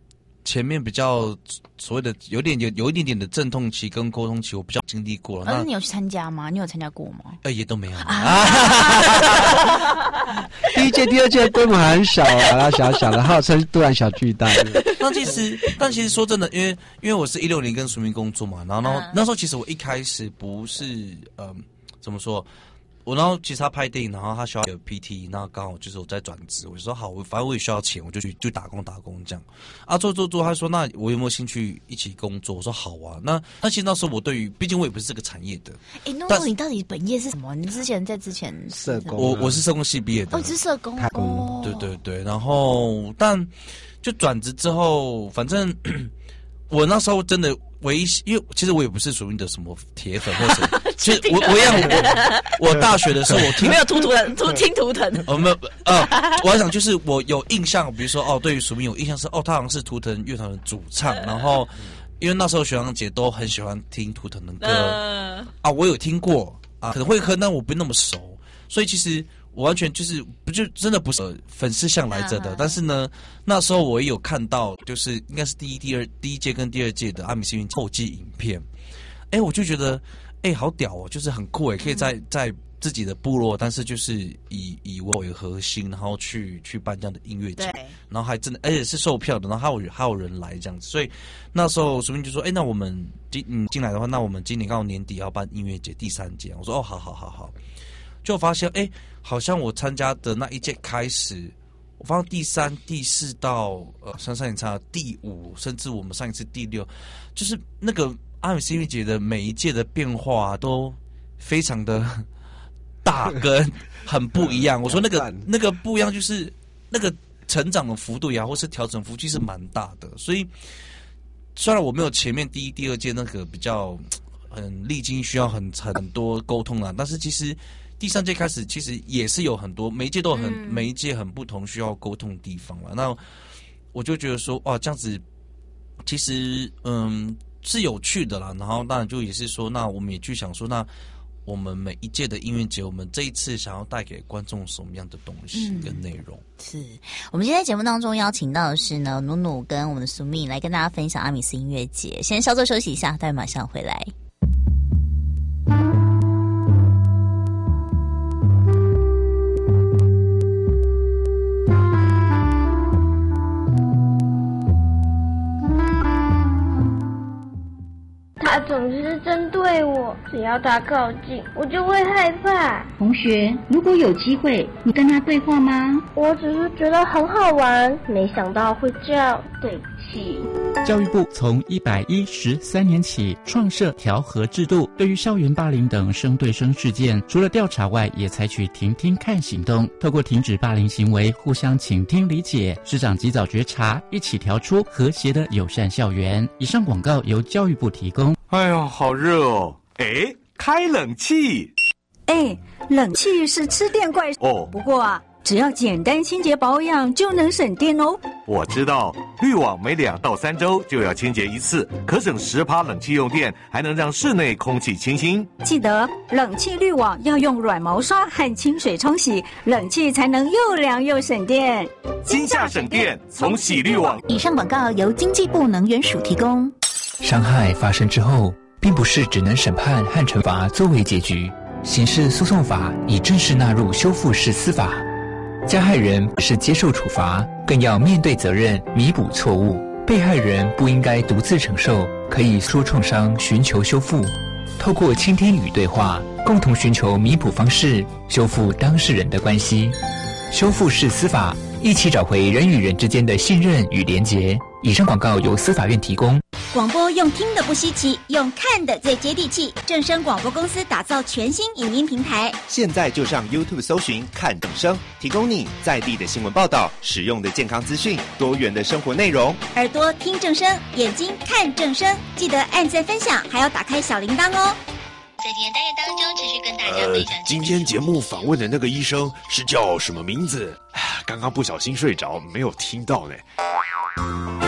Speaker 4: 前面比较所谓的有点有有一点点的阵痛期跟沟通期，我比较经历过了。
Speaker 3: 那你有去参加吗？你有参加过吗？
Speaker 4: 呃，也都没有。
Speaker 5: 啊、第一届、第二届规模还很小啊，然后小小的，号称突然小巨蛋。
Speaker 4: 但其实，但其实说真的，因为因为我是一六年跟苏明工作嘛，然后、嗯、那时候其实我一开始不是嗯怎么说。我然后其实他拍电影，然后他需要有 P T， 那刚好就是我在转职，我就说好，我反正我也需要钱，我就去就打工打工这样。啊，做做做，他说那我有没有兴趣一起工作？我说好啊。那那其实那时候我对于，毕竟我也不是这个产业的。
Speaker 3: 哎，那你到底本业是什么？你之前在之前
Speaker 5: 社工、啊，
Speaker 4: 我我是社工系毕业的。
Speaker 3: 哦，你是社工。哦，
Speaker 4: 对对对，然后但就转职之后，反正我那时候真的。唯一，因为其实我也不是属于你的什么铁粉或者，其实我我也我我大学的时候我听
Speaker 3: 没有图腾，图听图腾
Speaker 4: 哦没有呃，我还想就是我有印象，比如说哦，对于署名有印象是哦，他好像是图腾乐团的主唱，然后因为那时候学长姐都很喜欢听图腾的歌、呃、啊，我有听过啊，可能会哼，但我不那么熟，所以其实。我完全就是不就真的不是粉丝向来着的，但是呢，那时候我也有看到，就是应该是第一、第二、第一届跟第二届的阿米幸运后继影片，哎，我就觉得，哎，好屌哦，就是很酷哎，可以在在自己的部落，但是就是以以我为核心，然后去去办这样的音乐节，然后还真的，而且是售票的，然后还有还有人来这样子，所以那时候苏明就说，哎，那我们进嗯进来的话，那我们今年刚好年底要办音乐节第三届，我说哦，好好好好。就发现，哎，好像我参加的那一届开始，我发现第三、第四到呃，上上一场第五，甚至我们上一次第六，就是那个阿米幸运节的每一届的变化、啊、都非常的大，跟很不一样。我说那个那个不一样，就是那个成长的幅度呀，或是调整幅度是蛮大的。所以虽然我没有前面第一、第二届那个比较很历经需要很很多沟通啊，但是其实。第三届开始，其实也是有很多，每一届都有很、嗯、每一届很不同需要沟通的地方了。那我就觉得说，哇，这样子其实嗯是有趣的啦。然后当然就也是说，那我们也去想说，那我们每一届的音乐节，我们这一次想要带给观众什么样的东西跟内容？嗯、
Speaker 3: 是我们今天在节目当中邀请到的是呢，努努跟我们的苏密来跟大家分享阿米斯音乐节。先稍作休息一下，待会马上回来。
Speaker 14: 他总是针对我，只要他靠近，我就会害怕。
Speaker 12: 同学，如果有机会，你跟他对话吗？
Speaker 14: 我只是觉得很好玩，没想到会这样。对不起。
Speaker 15: 教育部从一百一十三年起创设调和制度，对于校园霸凌等生对生事件，除了调查外，也采取听听看行动，透过停止霸凌行为，互相倾听理解，师长及早觉察，一起调出和谐的友善校园。以上广告由教育部提供。
Speaker 16: 哎呀，好热哦！哎，开冷气。
Speaker 17: 哎，冷气是吃电怪
Speaker 16: 哦。
Speaker 17: 不过啊，只要简单清洁保养就能省电哦。
Speaker 16: 我知道，滤网每两到三周就要清洁一次，可省十趴冷气用电，还能让室内空气清新。
Speaker 17: 记得冷气滤网要用软毛刷和清水冲洗，冷气才能又凉又省电。
Speaker 16: 今夏省电，从洗滤网。
Speaker 6: 以上广告由经济部能源署提供。
Speaker 18: 伤害发生之后，并不是只能审判和惩罚作为结局。刑事诉讼法已正式纳入修复式司法，加害人不是接受处罚，更要面对责任，弥补错误。被害人不应该独自承受，可以说创伤，寻求修复。透过倾听与对话，共同寻求弥补方式，修复当事人的关系。修复式司法，一起找回人与人之间的信任与连结。以上广告由司法院提供。
Speaker 12: 广播用听的不稀奇，用看的最接地气。正声广播公司打造全新影音平台，
Speaker 13: 现在就上 YouTube 搜寻看正声，提供你在地的新闻报道、实用的健康资讯、多元的生活内容。
Speaker 12: 耳朵听正声，眼睛看正声，记得按赞分享，还要打开小铃铛哦。
Speaker 19: 在今天单元当中，持续跟大家分享、呃。
Speaker 20: 今天节目访问的那个医生是叫什么名字？刚刚不小心睡着，没有听到呢。
Speaker 12: 从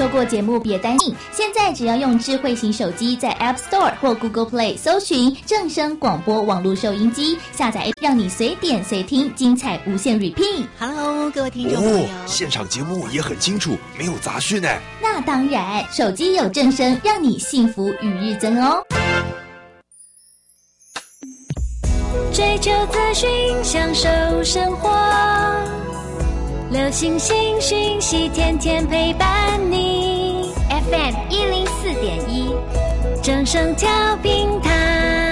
Speaker 21: 错过节目别担心，现在只要用智慧型手机在 App Store 或 Google Play 搜寻正声广播网络收音机，下载 App 让你随点随听，精彩无限 repeat。Hello， 各位听众朋友，
Speaker 20: 哦，现场节目也很清楚，没有杂讯哎。
Speaker 21: 那当然，手机有正声，让你幸福与日增哦。
Speaker 2: 追求资讯，享受生活，流行新讯息，天天陪伴你。F M 一零四点一，正声调频台。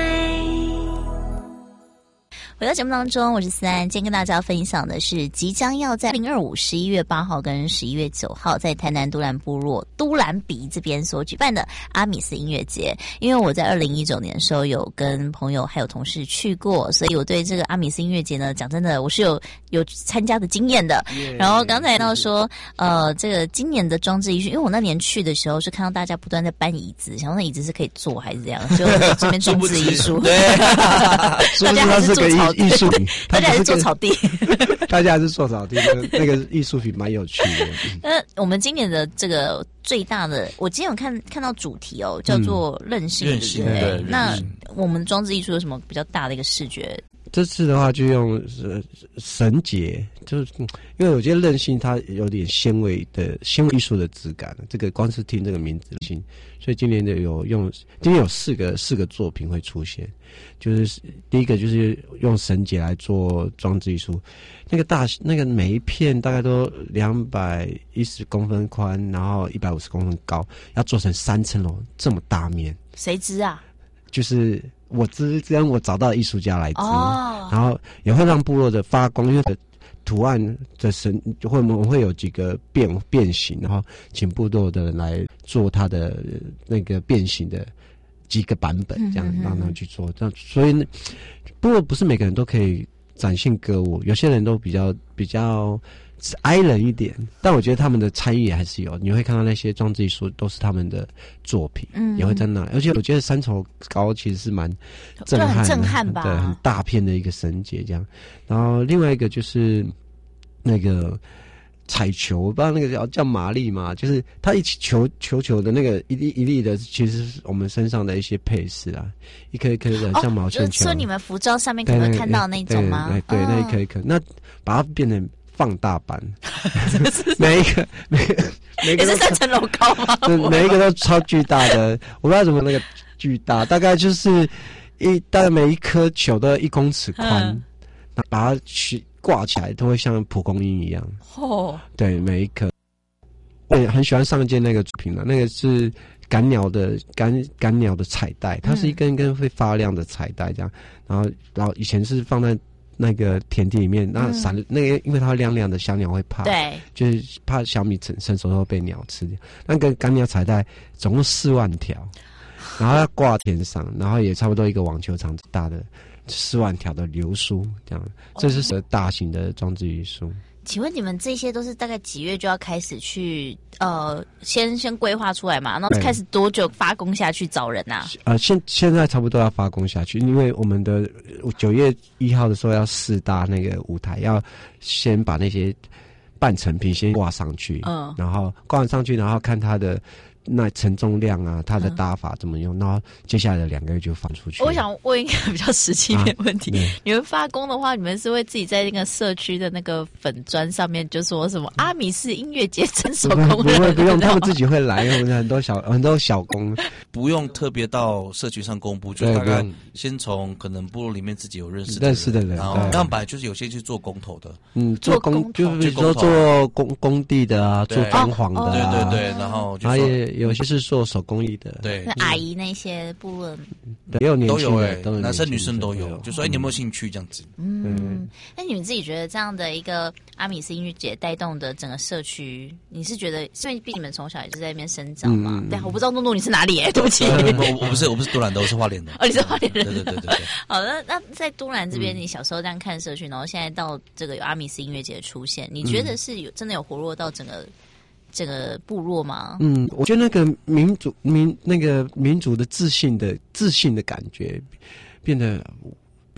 Speaker 3: 回到节目当中，我是思安，今天跟大家分享的是即将要在零二五十一月八号跟十一月九号在台南都兰部落都兰比这边所举办的阿米斯音乐节。因为我在二零一九年的时候有跟朋友还有同事去过，所以我对这个阿米斯音乐节呢，讲真的我是有有参加的经验的。Yeah, 然后刚才到说呃这个今年的装置艺术，因为我那年去的时候是看到大家不断在搬椅子，想说那椅子是可以坐还是这样，就这边装置艺术对大家还是做草
Speaker 5: 艺术品，
Speaker 3: 大家还是做草地，
Speaker 5: 大家还是做草地，那个那个艺术品蛮有趣的。
Speaker 3: 那我们今年的这个最大的，我今天有看看到主题哦，叫做韧性，
Speaker 4: 韧性。
Speaker 3: 对，那我们装置艺术有什么比较大的一个视觉？
Speaker 5: 这次的话就用绳结，就是因为我觉得韧性它有点纤维的纤维艺术的质感，这个光是听这个名字性，所以今年的有用，今年有四个四个作品会出现，就是第一个就是用绳结来做装置艺术，那个大那个每一片大概都两百一十公分宽，然后一百五十公分高，要做成三层楼这么大面，
Speaker 3: 谁知啊？
Speaker 5: 就是我之这样我找到艺术家来织，哦，然后也会让部落的发光，因为图案的绳会我们会有几个变变形，然后请部落的人来做它的那个变形的几个版本，这样让他们去做。这样，所以部落不是每个人都可以展现歌舞，有些人都比较比较哀人一点，但我觉得他们的参与还是有。你会看到那些装置艺术都是他们的作品，嗯，也会在那。而且我觉得三重高其实是蛮震撼的，
Speaker 3: 震撼吧？
Speaker 5: 对，很大片的一个绳结这样。然后另外一个就是那个彩球，我不知道那个叫叫玛丽嘛，就是它一起球球球的那个一粒一粒的，其实是我们身上的一些配饰啊，一颗一颗的像毛线球。
Speaker 3: 哦，说你们服装上面可能会看到那种吗？
Speaker 5: 对 对, 对, 对, 对，那一颗一颗，那把它变成放大版，每一个每个每个
Speaker 3: 也是三层楼高吗？
Speaker 5: 每一个都超巨大的，我不知道怎么那个巨大，大概就是一大概每一颗球都一公尺宽，嗯，把它去挂起来都会像蒲公英一样。哦，对，每一颗。我也很喜欢上一件那个作品了，那个是赶鸟的赶赶鸟的彩带，它是一根一根会发亮的彩带这样，然后然后以前是放在那个田地里面，那闪，嗯，那个因为它会亮亮的，小鸟会怕，
Speaker 3: 对，
Speaker 5: 就是怕小米成成熟后被鸟吃掉。那个赶鸟彩带总共四万条，然后要挂天上，然后也差不多一个网球场大的四万条的流苏，这样，这是大型的装置艺术。
Speaker 3: 请问你们这些都是大概几月就要开始去呃，先先规划出来嘛？然后开始多久发工下去找人啊？
Speaker 5: 呃，现现在差不多要发工下去，因为我们的九月一号的时候要试搭那个舞台，要先把那些半成品先挂上去，嗯，然后挂完上去，然后看它的那承重量啊，它的搭法怎么用，嗯，然后接下来的两个月就放出去。
Speaker 3: 我想问一个比较实际面问题，啊，你们发工的话，你们是会自己在那个社区的那个粉砖上面就说什么阿米斯音乐节真手工人？
Speaker 5: 不会不用，他们自己会来，我们很多小很多小工，
Speaker 4: 不用特别到社区上公布，就大概先从可能部落里面自己有认识的人
Speaker 5: 认识的人，
Speaker 4: 然后刚本来就是有些去做工头的，
Speaker 5: 嗯，做工就比如说做工工地的啊，做装潢的，
Speaker 4: 对对对，然后
Speaker 5: 然后也有些是做手工艺的，
Speaker 4: 对，
Speaker 3: 那阿姨那些部落
Speaker 5: 也有年轻
Speaker 4: 的，
Speaker 5: 都有
Speaker 4: 男生女生都有，就说哎，你有没有兴趣这样子？
Speaker 3: 嗯，那你们自己觉得这样的一个阿米斯音乐节带动的整个社区，你是觉得，因为毕竟你们从小也是在那边生长嘛？对，我不知道诺诺你是哪里哎，对不起，
Speaker 4: 我我不是我不是都兰的，我是花莲的。
Speaker 3: 哦，你是花莲人，
Speaker 4: 对对对对。
Speaker 3: 好，那那在都兰这边，你小时候这样看社区，然后现在到这个有阿米斯音乐节的出现，你觉得是有真的有活络到整个？这个部落吗？
Speaker 5: 嗯，我觉得那个民主民那个民主的自信的自信的感觉变得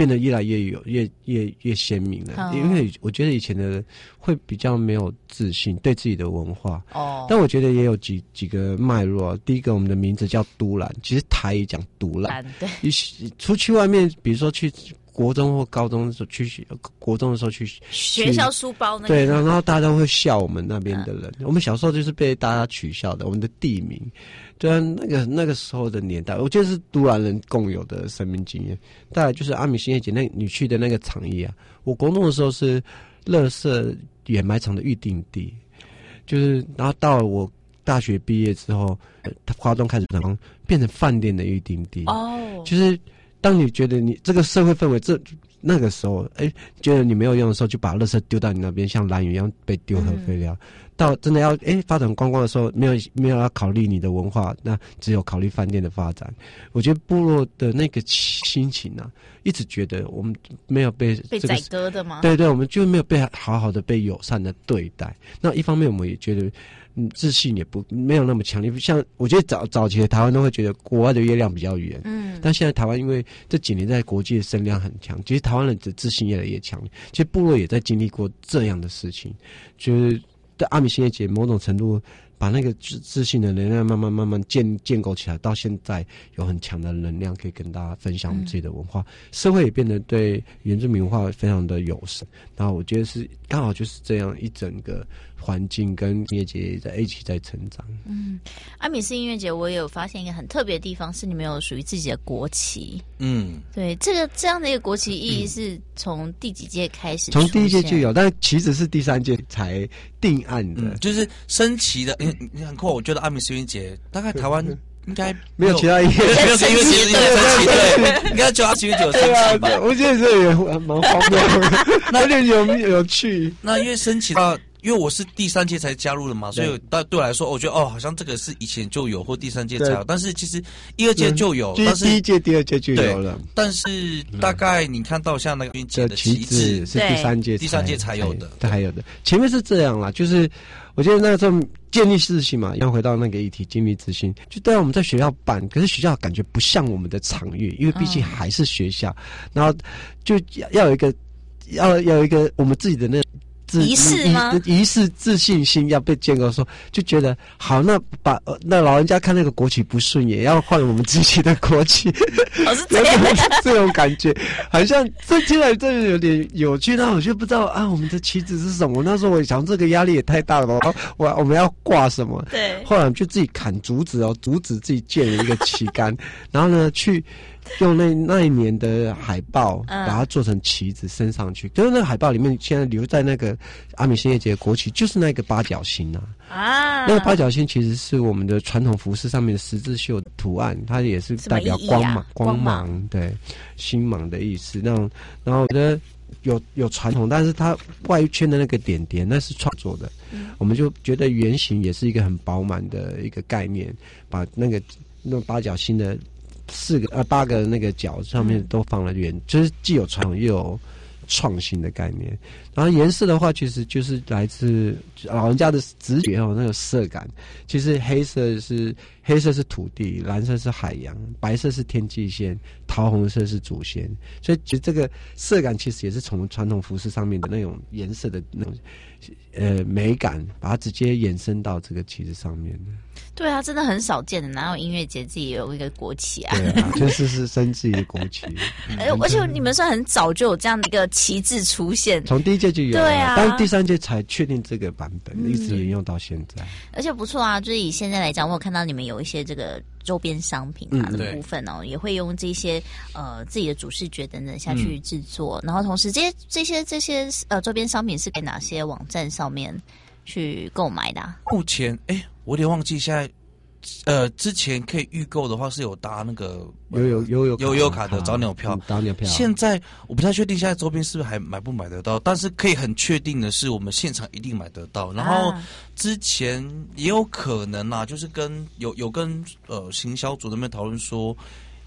Speaker 5: 变得越来越有越越越鲜明了。哦、因为我觉得以前的人会比较没有自信，对自己的文化。哦，但我觉得也有几几个脉络。第一个，我们的名字叫都兰，其实台语讲独兰。对，出去外面，比如说去国中或高中的时候去，国中的时候去
Speaker 3: 学校书包那个，
Speaker 5: 对，然后大家都会笑我们那边的人。嗯、我们小时候就是被大家取笑的，我们的地名。对啊，那个那个时候的年代，我觉得是都兰人共有的生命经验。再来就是阿米新叶姐，那你去的那个场域啊，我国中的时候是垃圾掩埋场的预定地，就是然后到了我大学毕业之后，花东开始变成饭店的预定地。哦，就是当你觉得你这个社会氛围这。那个时候，哎，觉得你没有用的时候，就把垃圾丢到你那边，像蓝屿一样被丢核废料。嗯、到真的要哎发展观光的时候，没有没有要考虑你的文化，那只有考虑饭店的发展。我觉得部落的那个心情啊，一直觉得我们没有被、这个、
Speaker 3: 被宰割的吗？
Speaker 5: 对对，我们就没有被好好的被友善的对待。那一方面，我们也觉得。嗯，自信也不没有那么强烈。像我觉得早早期的台湾都会觉得国外的月亮比较圆，嗯，但现在台湾因为这几年在国际的声量很强，其实台湾人的自信越来越强烈。其实部落也在经历过这样的事情，就是在阿米新叶节某种程度把那个自自信的能量慢慢慢慢建建构起来，到现在有很强的能量可以跟大家分享我们自己的文化，嗯、社会也变得对原住民文化非常的友善。然后我觉得是刚好就是这样一整个。环境跟音乐节在一起在成长。
Speaker 3: 嗯，阿米斯音乐节我也有发现一个很特别的地方，是你们有属于自己的国旗。嗯，对，这个这样的一个国旗意义是从第几届开始？
Speaker 5: 从第一届就有，但其实是第三届才定案的。
Speaker 4: 嗯、就是升旗的，你你很酷，我觉得阿米斯音乐节大概台湾。应该
Speaker 5: 没有其他音乐，
Speaker 4: 没有音乐节是升旗，对，应该就阿七月九升旗吧。
Speaker 5: 我觉得这也蛮荒谬的，那有点有有趣。
Speaker 4: 那因为升旗的。因为我是第三届才加入的嘛，所以对对我来说，我觉得哦，好像这个是以前就有或第三届才有，但是其实一二届就有，
Speaker 5: 嗯、
Speaker 4: 但是
Speaker 5: 第一届、第二届就有了。
Speaker 4: 但是大概你看到像那个军的旗帜
Speaker 5: 是第三届、
Speaker 4: 第三届才有的，
Speaker 5: 对，还有的。前面是这样啦，就是我觉得那个时候建立自信嘛，要回到那个议题，建立自信。就当然我们在学校办，可是学校感觉不像我们的场域，因为毕竟还是学校，嗯、然后就要有一个要要有一个我们自己的那。
Speaker 3: 仪式吗？
Speaker 5: 仪式自信心要被建构，说就觉得好，那把那老人家看那个国旗不顺眼，要换我们自己的国旗，
Speaker 3: 哦、是这样
Speaker 5: 这种感觉，好像这听来真的有点有趣。那我就不知道啊，我们的旗帜是什么？那时候我想，这个压力也太大了吧？我我们要挂什么？
Speaker 3: 对，
Speaker 5: 后来就自己砍竹子哦，竹子自己建了一个旗杆，然后呢去。用那那一年的海报把它做成旗子升上去，可是那个海报里面现在留在那个阿米新叶节的国旗就是那个八角星啊，啊，那个八角星其实是我们的传统服饰上面的十字绣图案，它也是代表光芒，啊、光芒，对，星芒的意思。那种，然后我觉得有有传统，但是它外圈的那个点点那是创作的，嗯、我们就觉得圆形也是一个很饱满的一个概念，把那个那八角星的。四个呃八个那个角上面都放了圆，嗯、就是既有传统又有创新的概念。然后颜色的话，其实就是来自老人家的直觉哦，那个色感。其实黑色是黑色是土地，蓝色是海洋，白色是天际线，桃红色是祖先。所以其实这个色感其实也是从传统服饰上面的那种颜色的那种呃美感，把它直接衍生到这个旗子上面的。
Speaker 3: 对啊，真的很少见的，哪有音乐节自己有一个国旗啊？
Speaker 5: 对啊，就是是升自己的国旗。
Speaker 3: 哎、嗯，而且你们算很早就有这样的一个旗帜出现，
Speaker 5: 从第一届就有了，
Speaker 3: 对啊，
Speaker 5: 但是第三届才确定这个版本，嗯、一直沿用到现在。
Speaker 3: 而且不错啊，就是以现在来讲，我有看到你们有一些这个周边商品啊的部分哦，嗯、也会用这些呃自己的主视觉等等下去制作，嗯、然后同时这些这些这些呃周边商品是在哪些网站上面去购买的、啊？
Speaker 4: 目前哎，我有点忘记现在。呃，之前可以预购的话是有搭那个
Speaker 5: 悠悠悠悠
Speaker 4: 悠悠卡的早鸟票，
Speaker 5: 早鸟票。
Speaker 4: 现在我不太确定现在周边是不是还买不买得到，但是可以很确定的是，我们现场一定买得到。然后之前也有可能啊，就是跟有有跟呃行销组那边讨论说。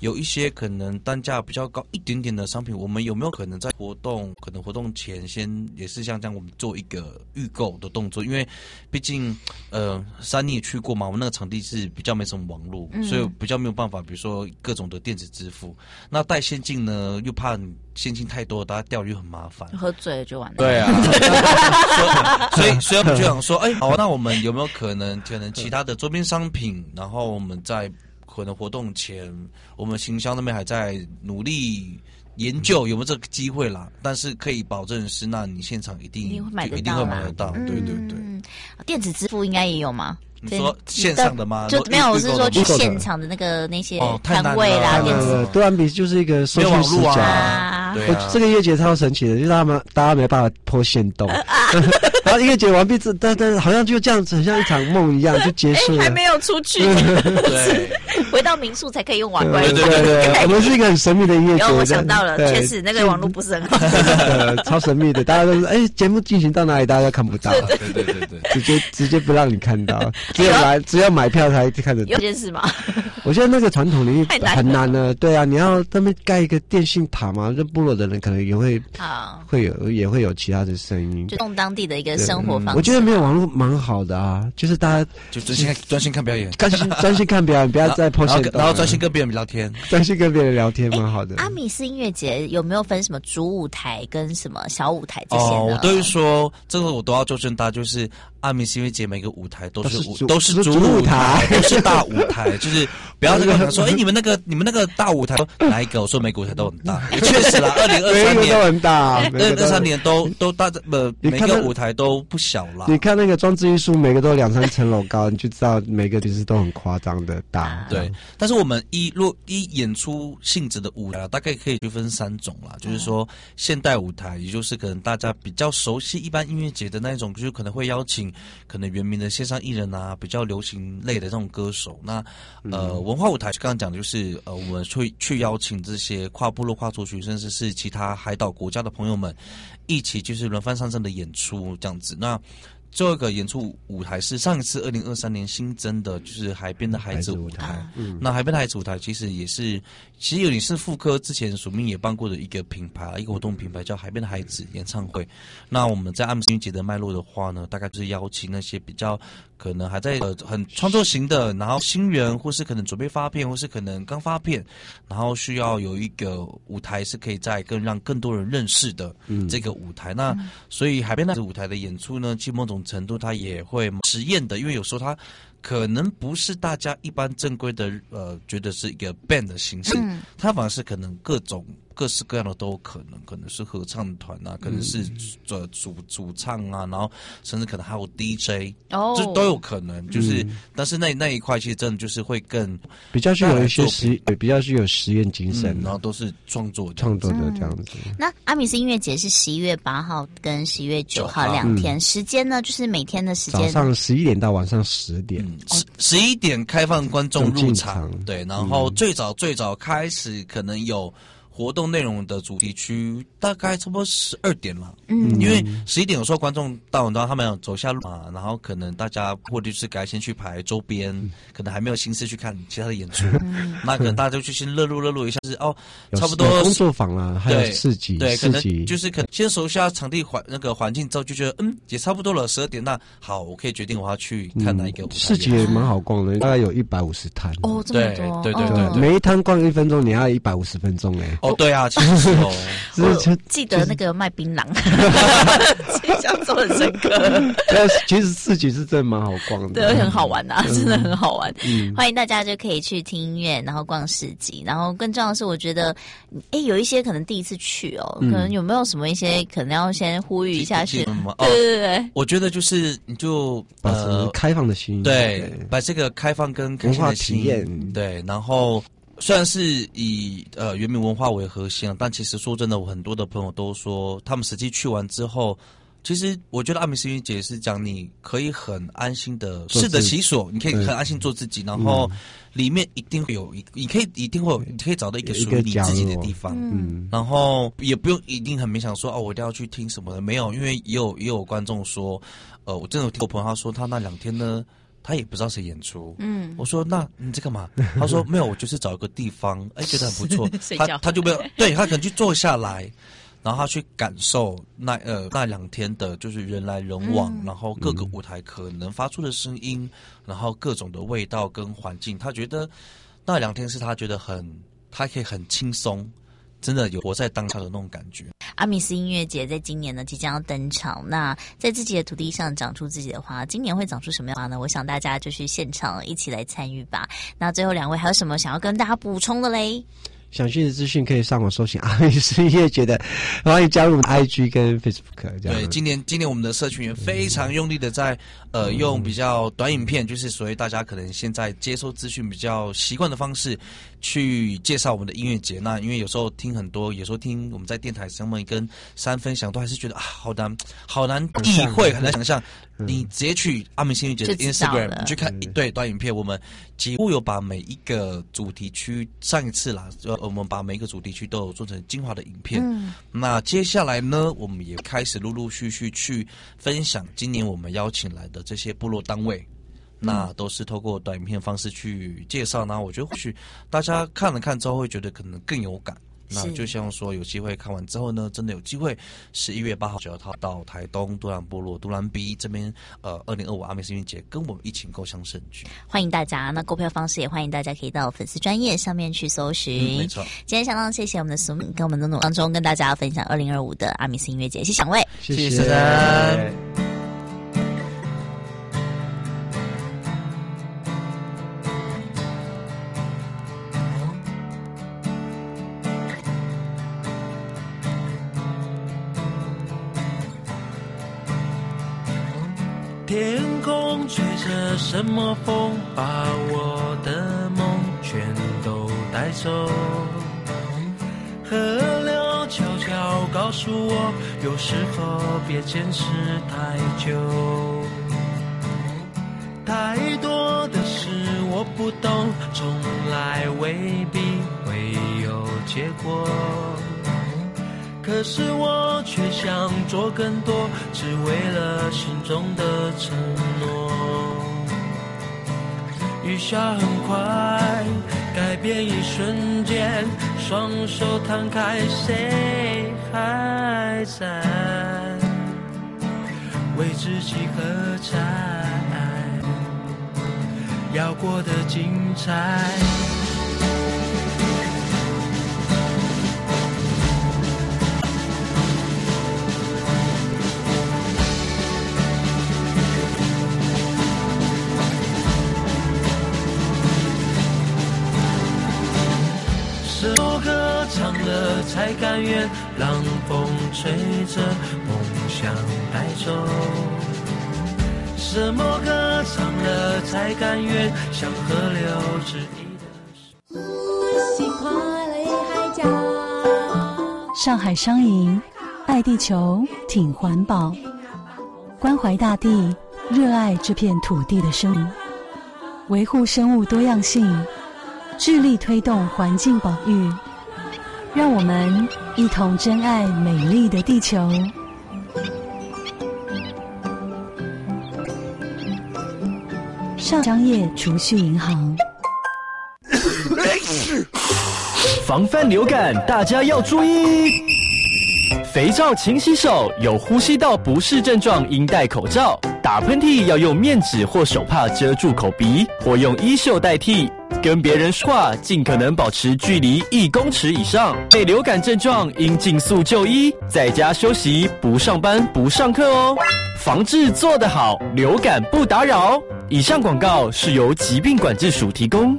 Speaker 4: 有一些可能单价比较高一点点的商品，我们有没有可能在活动可能活动前先也是像这样我们做一个预购的动作？因为毕竟呃珊妮也去过嘛，我们那个场地是比较没什么网络，嗯、所以比较没有办法，比如说各种的电子支付。那带现金呢，又怕现金太多，大家钓鱼很麻烦，
Speaker 3: 喝醉了就完了。
Speaker 4: 对啊，所以所以我们就想说，哎，好，那我们有没有可能可能其他的周边商品，然后我们在可能活动前，我们行销那边还在努力研究有没有这个机会啦，但是可以保证是，那你现场一定
Speaker 3: 一定会买得到，
Speaker 4: 一定会买得到，嗯、对对对。
Speaker 3: 电子支付应该也有吗？
Speaker 4: 你说线上的吗？
Speaker 3: 就没有，我是说去现场的那个那些摊位啦，电子。
Speaker 5: 对岸比就是一个收据死角啊，对啊，这个月结超神奇的，就是他们大家没办法破限动。然后音乐节完毕之，但但好像就这样子，很像一场梦一样就结束了，
Speaker 3: 还没有出去，对，回到民宿才可以用网关。
Speaker 5: 对对对，我们是一个很神秘的音乐节。
Speaker 3: 我想到了，确实那个网络不是很好，
Speaker 5: 超神秘的，大家都是哎，节目进行到哪里，大家都看不到，
Speaker 4: 对对对对，
Speaker 5: 直接直接不让你看到，只有买只有买票才看得到。
Speaker 3: 有件事吗？
Speaker 5: 我觉得那个传统领域很难的，对啊，你要他们盖一个电信塔嘛，这部落的人可能也会会有也会有其他的声音，
Speaker 3: 就用当地的一个生活方式。
Speaker 5: 我觉得没有网络蛮好的啊，就是大家
Speaker 4: 就专心专心看表演，
Speaker 5: 专心专心看表演，不要再破线，
Speaker 4: 然后专心跟别人聊天，
Speaker 5: 专心跟别人聊天蛮好的。
Speaker 3: 阿米斯音乐节有没有分什么主舞台跟什么小舞台这些呢？
Speaker 4: 哦，我都会说这个我都要纠正大家，就是阿米斯音乐节每个舞台都是舞都是主舞台，都是大舞台，就是不要这个说，哎，你们那个你们那个大舞台哪一个？我说每个舞台都很大，确实啦，二零二三年
Speaker 5: 都很大，
Speaker 4: 二零二三年都都大，呃，每个舞台都不小啦。
Speaker 5: 你看那个装置艺术，每个都两三层楼高，你就知道每个其实都很夸张的大。
Speaker 4: 对，但是我们依若依演出性质的舞台，大概可以区分三种啦，就是说现代舞台，也就是可能大家比较熟悉一般音乐节的那一种，就是可能会邀请可能原名的线上艺人啊，比较流行类的这种歌手。那呃，文化舞台刚刚讲的就是呃，我们会去邀请这些跨部落、跨族群，甚至是其他海岛国家的朋友们，一起就是轮番上阵的演出这样子。那最后一个演出舞台是上一次二零二三年新增的，就是海边的孩子舞台。嗯，那海边的孩子舞台其实也是，其实有点是复刻之前署名也办过的一个品牌，一个活动品牌叫海边的孩子演唱会。那我们在阿姆斯音乐节的脉络的话呢，大概就是邀请那些比较可能还在呃很创作型的，然后新人或是可能准备发片，或是可能刚发片，然后需要有一个舞台是可以在更让更多人认识的这个舞台。嗯、那所以海边的舞台的演出呢，其实某种程度它也会实验的，因为有时候它可能不是大家一般正规的呃觉得是一个 band 的形式，嗯、它反而是可能各种各式各样的都有可能，可能是合唱团啊，可能是主主主唱啊，然后甚至可能还有 D J， 哦，这都有可能。就是，嗯、但是那那一块其实真的就是会更
Speaker 5: 比较具有一些实，比较具有实验精神，
Speaker 4: 嗯，然后都是创作
Speaker 5: 创作的这样子。
Speaker 3: 嗯、那阿米斯音乐节是十一月八号跟十一月九号两天，嗯、时间呢就是每天的时间，
Speaker 5: 早上十一点到晚上十点。嗯
Speaker 4: 十十一点开放观众入场，对，然后最早最早开始可能有活动内容的主题区，大概差不多十二点了。嗯，因为十一点有时候观众到，然后他们要走下路嘛，然后可能大家或者是该先去排周边，嗯、可能还没有心思去看其他的演出，嗯、那可能大家就去先热络热络一下，是哦，差不多
Speaker 5: 工作坊啊，还有市集，
Speaker 4: 对，可能就是可能先熟悉下场地环那个环境之后，就觉得嗯也差不多了，十二点那好，我可以决定我要去看哪一个舞台。
Speaker 5: 市集也蛮好逛的，大概有一百五十摊
Speaker 3: 哦，这么多，
Speaker 4: 对对对对，
Speaker 5: 每一摊逛一分钟，你要一百五十分钟哎。
Speaker 4: 哦，对啊，其实是哦，
Speaker 3: 我记得那个卖槟榔，印象中很深刻。
Speaker 5: 但其实市集是真的蛮好逛的，
Speaker 3: 对，很好玩啊，真的很好玩。嗯、欢迎大家就可以去听音乐，然后逛市集，然后更重要的是，我觉得，哎，有一些可能第一次去哦，嗯、可能有没有什么一些可能要先呼吁一下是？
Speaker 4: 哦、
Speaker 3: 对对对，
Speaker 4: 我觉得就是你就
Speaker 5: 呃开放的心，
Speaker 4: 对，把这个开放跟
Speaker 5: 文化体验，
Speaker 4: 对，然后。虽然是以呃原民文化为核心，但其实说真的，我很多的朋友都说，他们实际去完之后，其实我觉得阿米斯音乐节是讲你可以很安心的适得其所，你可以很安心做自己，然后里面一定会有一，你可以一定会有，你可以找到一个属于你自己的地方，嗯，然后也不用一定很勉强说哦，我一定要去听什么的，没有，因为也有也有观众说，呃，我真的有听过朋友他说他那两天呢。 他也不知道谁演出。
Speaker 3: 嗯，
Speaker 4: 我说那你在干嘛？他说没有，我就是找一个地方，哎，觉得很不错。
Speaker 3: 睡觉
Speaker 4: 他他就没有，对他可能去坐下来。然后他去感受那呃那两天的就是人来人往，
Speaker 3: 嗯、
Speaker 4: 然后各个舞台可能发出的声音，然后各种的味道跟环境，他觉得那两天是他觉得很，他可以很轻松，真的有活在当下的那种感觉。
Speaker 3: 阿米斯音乐节在今年呢即将要登场，那在自己的土地上长出自己的花，今年会长出什么样的花呢？我想大家就去现场一起来参与吧。那最后两位还有什么想要跟大家补充的嘞？
Speaker 5: 详细的资讯可以上网搜寻阿米斯音乐节的，欢迎加入 I G 跟 Facebook 这样。
Speaker 4: 对，今年今年我们的社群也非常用力的在呃用比较短影片，就是所谓大家可能现在接收资讯比较习惯的方式去介绍我们的音乐节。那因为有时候听很多，有时候听我们在电台上面跟珊分享，都还是觉得啊好难好难意会，很难想象。你直接去阿米斯音乐节的 Instagram 你去看一对短影片，我们几乎有把每一个主题区，上一次啦，呃，我们把每一个主题区都有做成精华的影片。嗯，那接下来呢，我们也开始陆陆续续去分享今年我们邀请来的这些部落单位。那都是透过短影片方式去介绍，然后我觉得或许大家看了看之后会觉得可能更有感。那就像说有机会看完之后呢，真的有机会十一月八号、九号到台东都兰部落都兰比这边，呃，二零二五阿米斯音乐节跟我们一起共襄盛举。
Speaker 3: 欢迎大家，那购票方式也欢迎大家可以到粉丝专页上面去搜寻。
Speaker 4: 嗯、没错。
Speaker 3: 今天相当谢谢我们的苏敏跟我们的努当中跟大家分享二零二五的阿米斯音乐节，谢谢两位，
Speaker 5: 谢谢。
Speaker 4: 谢谢
Speaker 1: 天空吹着什么风，把我的梦全都带走。河流悄悄告诉我，有时候别坚持太久。太多的事我不懂，从来未必会有结果。可是我却想做更多，只为了心中的承诺。雨下很快，改变一瞬间，双手摊开，谁还在为自己喝彩？要过得精彩。什么歌唱了才甘愿让风吹着梦想带走？什么歌唱了才甘愿向河流致意的？
Speaker 22: 上海商银，爱地球，挺环保，关怀大地，热爱这片土地的生命，维护生物多样性，致力推动环境保育，让我们一同珍爱美丽的地球。上商业储蓄银行。
Speaker 9: 防范流感，大家要注意。肥皂勤洗手，有呼吸道不适症状应戴口罩。打喷嚏要用面纸或手帕遮住口鼻，或用衣袖代替。跟别人说话尽可能保持距离一公尺以上。被流感症状应尽速就医，在家休息，不上班不上课哦。防治做得好，流感不打扰。以上广告是由疾病管制署提供。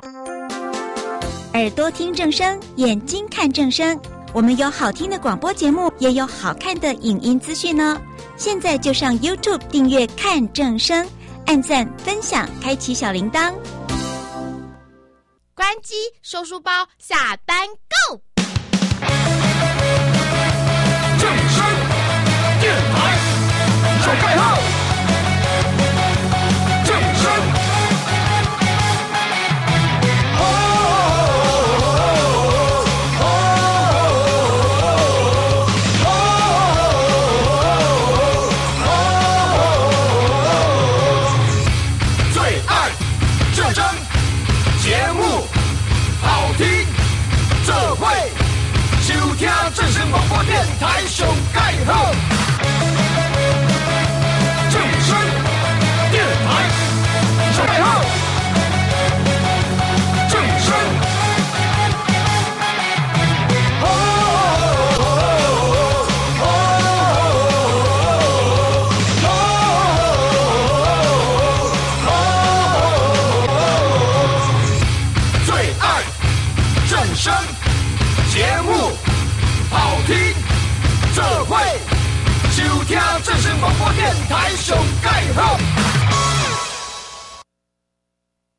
Speaker 12: 耳朵听正声，眼睛看正声。我们有好听的广播节目，也有好看的影音资讯呢。现在就上 YouTube 订阅看正声，按赞分享，开启小铃铛。
Speaker 23: 关机收书包，下班 Go！
Speaker 1: 正声电台手盖号，正声。最这会收听正声广播电台上盖好，正声电台上盖好，正声。声节目好听，这会收听正声广播电台上盖好。